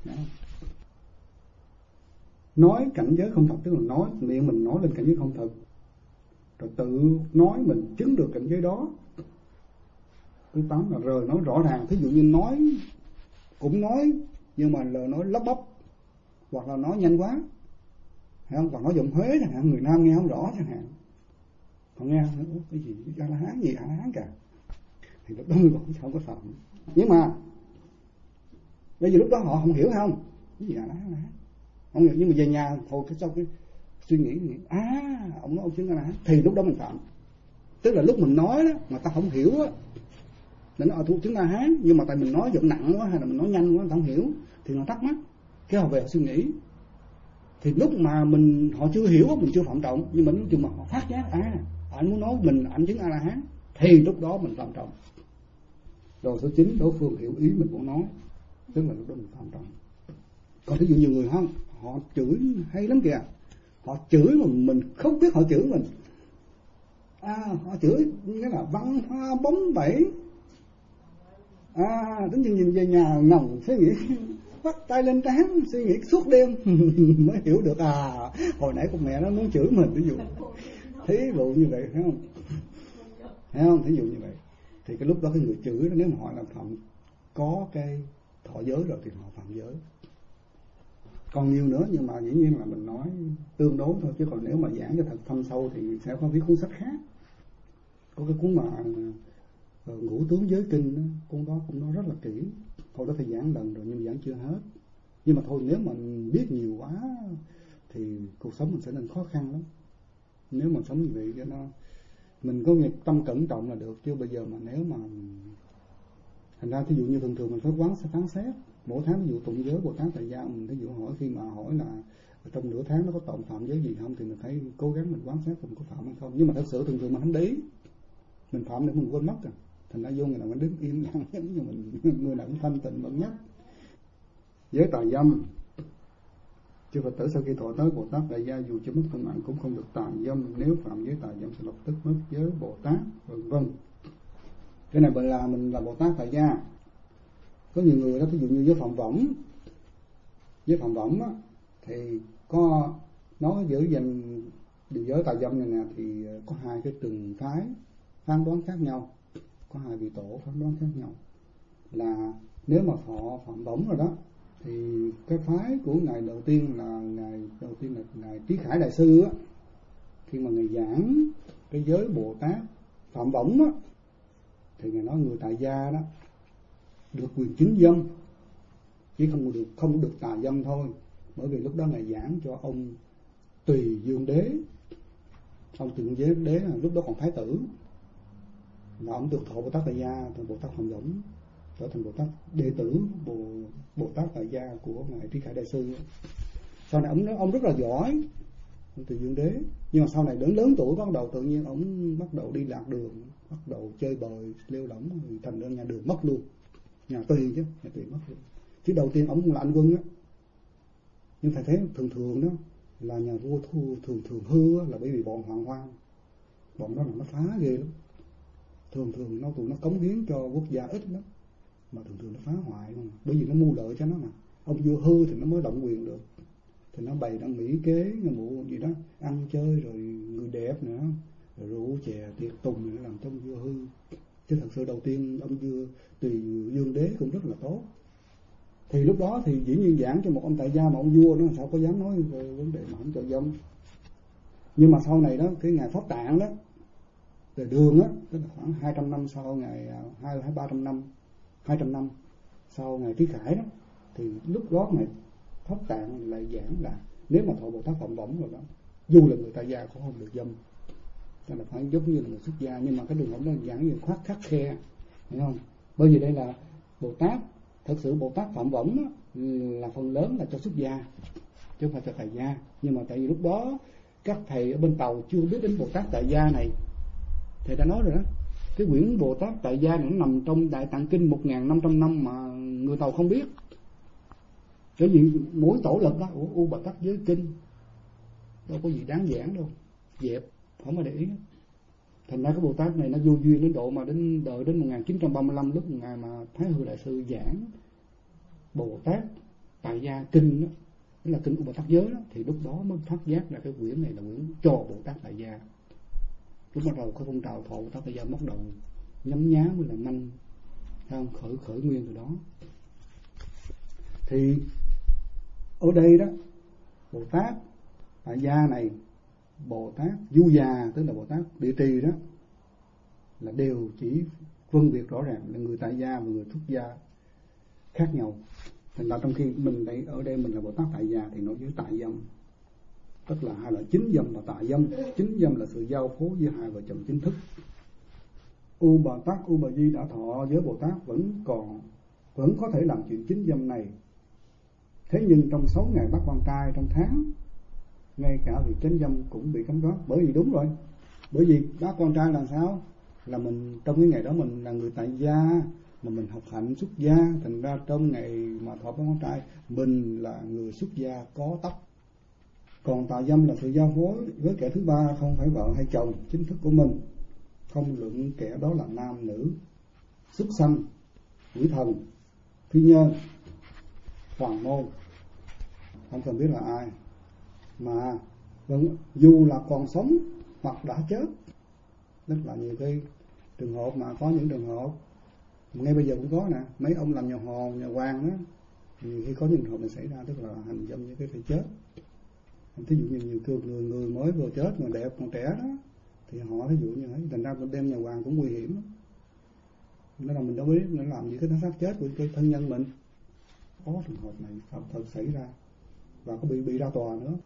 S1: Nói cảnh giới không thật tức là nói miệng mình nói lên cảnh giới không thật, rồi tự nói mình chứng được cảnh giới đó. Thứ tám là rời nói rõ ràng. Thí dụ như nói cũng nói nhưng mà lời nói lắp bắp, hoặc là nói nhanh quá, không? Hoặc nói giọng Huế chẳng hạn, người Nam nghe không rõ chẳng hạn, còn nghe cái gì A La Hán gì A La Hán cả, thì lúc đó người còn không có phạm. Nhưng mà bây giờ lúc đó họ không hiểu, không cái gì A La Hán không hiểu, nhưng mà về nhà hồi cái sau cái suy nghĩ nghĩ à ông nói ông chứng A La Hán thì lúc đó mình phạm. Tức là lúc mình nói đó mà ta không hiểu á, mình nói thu chứng A La Hán, nhưng mà tại mình nói giọng nặng quá hay là mình nói nhanh quá người ta không hiểu thì họ thắc mắc, cái họ về họ suy nghĩ. Thì lúc mà mình họ chưa hiểu mình chưa phạm trọng, nhưng mà nói chung mà họ phát giác à anh muốn nói mình anh chứng A La Hán thì lúc đó mình phạm trọng. Rồi số chín, đối phương hiểu ý mình muốn nói, tức là lúc đó mình phạm trọng. Còn ví dụ nhiều người không, họ chửi hay lắm kìa, họ chửi mà mình không biết họ chửi mình. À, họ chửi nghĩa là văn hoa bóng bẩy. À, đến chừng nhìn về nhà nằm suy nghĩ, bắt tay lên trán suy nghĩ suốt đêm mới hiểu được à hồi nãy con mẹ nó muốn chửi mình, ví dụ thí dụ như vậy, thấy không? Thấy không? Thí dụ như vậy thì cái lúc đó cái người chửi đó, nếu mà họ làm phạm có cái thọ giới rồi thì họ phạm giới. Còn nhiều nữa, nhưng mà dĩ nhiên là mình nói tương đối thôi, chứ còn nếu mà giảng cho thật thâm sâu thì sẽ có viết cuốn sách khác. Có cái cuốn mà Ngũ Tướng Giới Kinh đó, cuốn đó cũng nói rất là kỹ. Hồi đó thầy giảng lần rồi nhưng giảng chưa hết. Nhưng mà thôi, nếu mà mình biết nhiều quá thì cuộc sống mình sẽ nên khó khăn lắm. Nếu mà sống như vậy cho nó mình có nghiệp tâm cẩn trọng là được, chứ bây giờ mà nếu mà thành ra thí dụ như thường thường mình phải quán sẽ phán xét mỗi tháng, ví dụ tụng giới Bồ Tát Tại Gia, mình thí dụ hỏi khi mà hỏi là trong nửa tháng nó có tụng phạm giới gì không thì mình phải cố gắng mình quán xét mình có phạm hay không. Nhưng mà thật sự thường thường mình không để ý, mình phạm để mình quên mất rồi. Thành ra vô người nào mình đứng im lặng giống như mình người nào cũng thanh tịnh bận nhất. Giới tà dâm, chư Phật tử sau khi thọ tới Bồ Tát Tại Gia dù chưa mất thân mạng cũng không được tà dâm, nếu phạm giới tà dâm sẽ lập tức mất giới Bồ Tát, vân vân. Cái này là mình là Bồ Tát Tại Gia, Có nhiều người đó, ví dụ như với Phạm Võng, với Phạm Võng á, thì có nói giữ gìn điều giới tà dâm này nè, thì có hai cái trường phái phán đoán khác nhau, có hai vị tổ phán đoán khác nhau. Là nếu mà thọ Phạm Võng rồi đó, thì cái phái của ngài đầu tiên là ngài đầu tiên là ngài Trí Khải Đại Sư á, khi mà ngài giảng cái giới Bồ Tát Phạm Võng á, thì ngài nói người tại gia đó được quyền chính dâm, chứ không được không được tà dâm thôi. Bởi vì lúc đó ngài giảng cho ông Tùy Dương Đế, ông Tùy Dương Đế là lúc đó còn thái tử, là ông được thọ Bồ Tát tại gia, thành Bồ Tát Phạm Võng, trở thành Bồ Tát đệ tử Bồ, Bồ Tát tại gia của ngài Trí Khải Đại Sư. Sau này ông ông rất là giỏi, ông Tùy Dương Đế, nhưng mà sau này đến lớn tuổi bắt đầu tự nhiên ông bắt đầu đi lạc đường, bắt đầu chơi bời lêu lỏng, thành ra nhà đường mất luôn, nhà Tùy chứ, nhà Tùy mất luôn. Chứ đầu tiên ông cũng là anh quân á, nhưng phải thấy thường thường đó là nhà vua thu thường thường hư là bởi vì bọn hoàng hoang, bọn đó là nó phá ghê lắm. Thường thường nó tụi nó cống hiến cho quốc gia ít lắm, mà thường thường nó phá hoại luôn, bởi vì nó mưu lợi cho nó mà. Ông vua hư thì nó mới động quyền được, thì nó bày đang mỹ kế cái mụ gì đó, ăn chơi rồi người đẹp nữa, rồi rượu chè tiệc tùng để làm cho ông vua hư. Chứ thật sự đầu tiên ông vua Tùy Dương Đế cũng rất là tốt. Thì lúc đó thì dĩ nhiên giảng cho một ông tại gia mà ông vua nó sao có dám nói về vấn đề mà không cho dâm. Nhưng mà sau này đó, cái ngày Pháp Tạng đó, về đường á, tức là khoảng hai trăm năm sau ngày hai hay ba trăm năm, hai trăm năm sau ngày Trí Khải đó, thì lúc đó ngày Pháp Tạng lại giảng là nếu mà thọ Bồ Tát Phạm Võng rồi đó, dù là người tại gia cũng không được dâm, tức là phải giống như là người xuất gia. Nhưng mà cái đường ống đó giảng như khoát khắc khe, hiểu không? Bởi vì đây là Bồ Tát, thật sự Bồ Tát Phạm Võng đó, là phần lớn là cho xuất gia chứ không phải cho tại gia. Nhưng mà tại vì lúc đó các thầy ở bên Tàu chưa biết đến Bồ Tát tại gia này, thầy đã nói rồi đó, cái quyển Bồ Tát tại gia này nó nằm trong Đại Tạng Kinh một nghìn năm trăm năm mà người Tàu không biết. Bởi vì mỗi tổ lực đó, U Bồ Tát Giới Kinh đâu có gì đáng giảng đâu, dẹp không có để ý. Thành ra cái Bồ Tát này nó vô duyên đến độ mà đến đợi đến một nghìn chín trăm ba mươi lăm, lúc ngày mà Thái Hư Đại Sư giảng Bồ Tát tại gia kinh đó, tức là kinh của Bồ Tát Giới đó, thì lúc đó mới phát giác là cái quyển này là quyển cho Bồ Tát tại gia. Lúc bắt đầu có phong trào thọ Bồ Tát tại gia bắt đầu nhấm nhá mới là manh, không khởi khởi nguyên từ đó. Thì ở đây đó, Bồ Tát tại gia này, Bồ Tát Du Già tức là Bồ Tát Địa Trì đó, là đều chỉ phân biệt rõ ràng là người tại gia và người xuất gia khác nhau. Thành ra trong khi mình đây ở đây mình là Bồ Tát tại gia thì nói với tại dâm, tức là hai là chính dâm và tại dâm. Chính dâm là sự giao phối với hai vợ chồng chính thức. U Bồ Tát U Bà Di đã thọ với Bồ Tát vẫn còn vẫn có thể làm chuyện chính dâm này. Thế nhưng trong sáu ngày bắt quan trai trong tháng, ngay cả việc chánh dâm cũng bị cấm đoán. Bởi vì đúng rồi, bởi vì bắt quan trai là sao? Là mình trong cái ngày đó mình là người tại gia mà mình học hạnh xuất gia, thành ra trong ngày mà thọ bắt quan trai mình là người xuất gia có tóc. Còn tà dâm là sự giao phối với kẻ thứ ba, không phải vợ hay chồng chính thức của mình, không luận kẻ đó là nam nữ, xuất sanh, quỷ thần, phi nhân, hoàng môn, không cần biết là ai, mà dù là còn sống hoặc đã chết. Rất là nhiều cái trường hợp mà có những trường hợp ngay bây giờ cũng có nè, mấy ông làm nhà hòn, nhà quan đó, thì khi có những trường hợp này xảy ra, tức là hành dâm như cái phải chết. Thí dụ như nhiều người, người người mới vừa chết mà đẹp còn trẻ đó, thì họ thí dụ như thế, thành ra mình đem nhà hoàng cũng nguy hiểm. Nên là mình đâu biết nó làm gì cái nó xác chết của cái thân nhân mình. Có trường hợp này thật, thật xảy ra và có bị bị ra tòa nữa,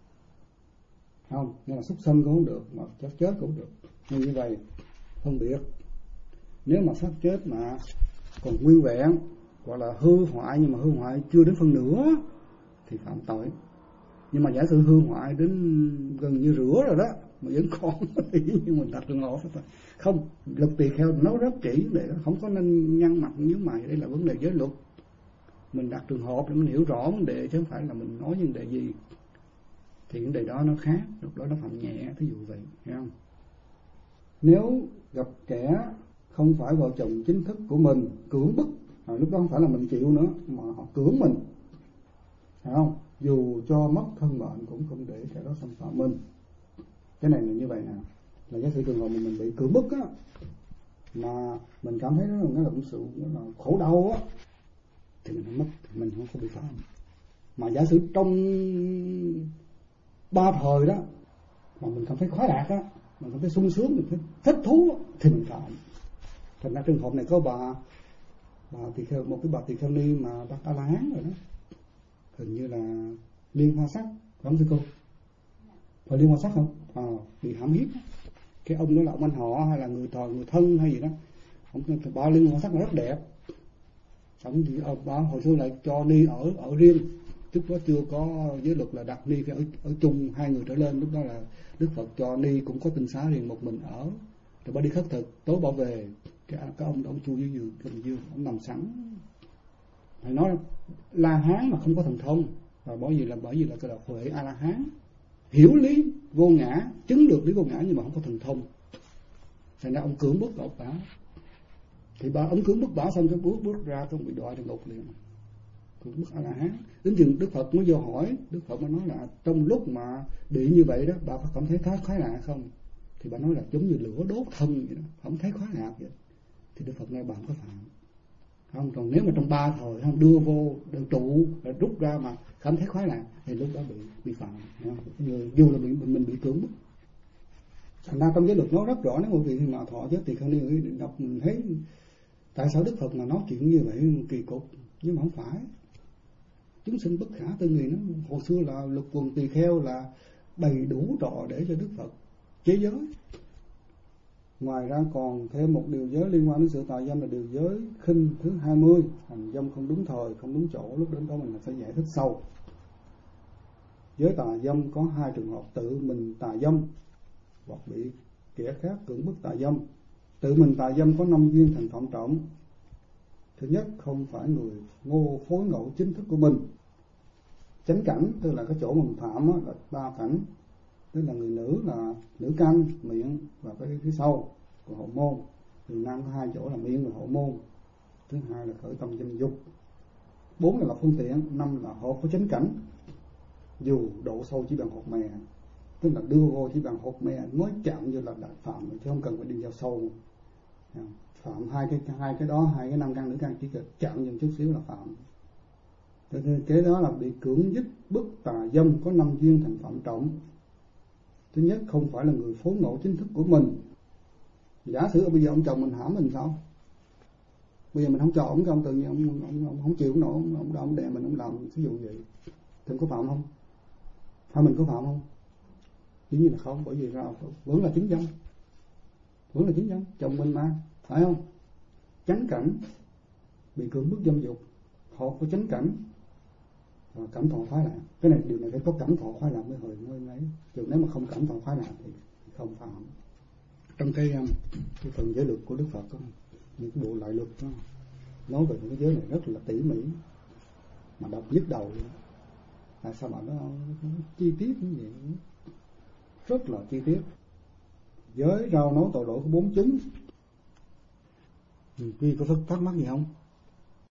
S1: không? Nhưng mà xuất sinh cũng không được, mà chết chết cũng được. Nhưng như vậy phân biệt, nếu mà xác chết mà còn nguyên vẹn, gọi là hư hoại nhưng mà hư hoại chưa đến phân nửa thì phạm tội. Nhưng mà giả sử hư hoại đến gần như rửa rồi đó mà vẫn còn thì nhưng mình đặt trường hợp không. Luật tỳ kheo nói rất kỹ để không có nên nhăn mặt nhíu mày. Đây là vấn đề giới luật, mình đặt trường hợp để mình hiểu rõ vấn đề, chứ không phải là mình nói vấn đề gì thì vấn đề đó nó khác, lúc đó nó phạm nhẹ, thí dụ vậy, hiểu không? Nếu gặp kẻ không phải vợ chồng chính thức của mình cưỡng bức À, lúc đó không phải là mình chịu nữa mà họ cưỡng mình, phải không? Dù cho mất thân mệnh cũng không để kẻ đó xâm phạm mình. Cái này là như vậy nè, là giả sử trường hợp mình, mình bị cưỡng bức á, mà mình cảm thấy nó là, nó là một sự nó là khổ đau á, thì mình không mất, mình không có bị phạm. Mà giả sử trong ba thời đó mà mình cảm thấy khoái lạc á, mình cảm thấy sung sướng, mình thấy thích thú á, thì mình phạm. Thành ra trường hợp này có bà bà tỳ kheo, một cái bà tỳ kheo ni mà đắc A La Hán rồi đó, hình như là Liên Hoa Sắc, phải không thưa cô? Phải Liên Hoa Sắc không? À, bị hãm hiếp. Cái ông đó là ông anh họ hay là người thờ người thân hay gì đó, ông bà Liên Hoa Sắc là rất đẹp. Ông ông bà hồi xưa lại cho ni ở ở riêng, lúc đó chưa có giới luật là đặt ni phải ở ở chung hai người trở lên. Lúc đó là Đức Phật cho ni cũng có tinh xá riêng một mình ở, rồi bà đi khất thực, tối bảo về. Cái, cái ông đó ông chui dưới giường, cái giường ông nằm sẵn. Phải nói La Hán mà không có thần thông, và bởi vì là bởi vì là cái là huệ A La Hán, hiểu lý vô ngã, chứng được lý vô ngã nhưng mà không có thần thông. Thành ra ông cưỡng bức ông bả, thì bà ông cưỡng bức bả xong cái bước bước ra không bị đọa địa ngục liền. Cưỡng bức A La Hán. Đến chừng Đức Phật mới vô hỏi, Đức Phật mới nói là trong lúc mà bị như vậy đó, bà có cảm thấy thái khoái lạc không? Thì bà nói là giống như lửa đốt thân vậy đó, không thấy khoái lạc vậy. Thì Đức Phật nói bà không có phạm. Không, còn nếu mà trong ba thời không đưa vô đưa trụ rồi rút ra mà cảm thấy khoái lạc thì lúc đó bị bị phạm, dù là mình mình bị cưỡng bức. Thành ra trong giới luật nói rất rõ, nếu một vị mà thọ giới thì không nên đọc mình thấy tại sao Đức Phật mà nói chuyện như vậy kỳ cục, nhưng mà không phải. Chúng sinh bất khả tư nghị. Nó hồi xưa là Lục Quần Tỳ Kheo là đầy đủ trò để cho Đức Phật chế giới. Ngoài ra còn thêm một điều giới liên quan đến sự tà dâm là điều giới khinh thứ hai mươi, hành dâm không đúng thời, không đúng chỗ. Lúc đến đó mình sẽ giải thích sâu. Giới tà dâm có hai trường hợp: tự mình tà dâm hoặc bị kẻ khác cưỡng bức tà dâm. Tự mình tà dâm có năm duyên thành phạm trọng. Thứ nhất, không phải người ngô phối ngẫu chính thức của mình. Chánh cảnh tức là cái chỗ mình phạm là ba cảnh, tức là người nữ là nữ căn, miệng và cái phía sau của hậu môn. Người nam có hai chỗ là miệng và hậu môn. Thứ hai là khởi tâm dâm dục. Bốn là lập phương tiện. Năm là hợp với chánh cảnh, dù độ sâu chỉ bằng hột mè, tức là đưa vô chỉ bằng hột mè mới chạm vô là đại phạm, chứ không cần phải đi vào sâu. Phạm hai cái hai cái đó, hai cái năm căn nữ căn chỉ cần chạm vào chút xíu là phạm. Cái đó là bị cưỡng dứt bức tà dâm có năm duyên thành phạm trọng. Thứ nhất, không phải là người phối ngẫu chính thức của mình. Giả sử bây giờ ông chồng mình hãm mình sao? Bây giờ mình không cho ông, ông tự nhiên ông, ông, ông, ông không chịu nổi, ông, ông, ông đè mình, ông làm ví dụ vậy, thì có phạm không? Hay mình có phạm không? Dĩ nhiên là không, bởi vì ra vẫn là chính dâm, vẫn là chính dâm, chồng mình mà, phải không? Chánh cảnh bị cưỡng bức dâm dục, hợp với chánh cảnh và cảm thọ khoái lạc. Cái này điều này phải có cảm thọ khoái lạc mới hồi mới ấy. Chứ nếu mà không cảm thọ khoái lạc thì không phạm. Trong cái, cái phần giới luật của Đức Phật đó, những cái bộ lại luật đó, nói về cái giới này rất là tỉ mỉ, mà đọc nhức đầu luôn. Tại sao mà nó, nó chi tiết như vậy, rất là chi tiết. Giới rao nói tội lỗi của bốn chứng. Quý có thắc mắc gì không?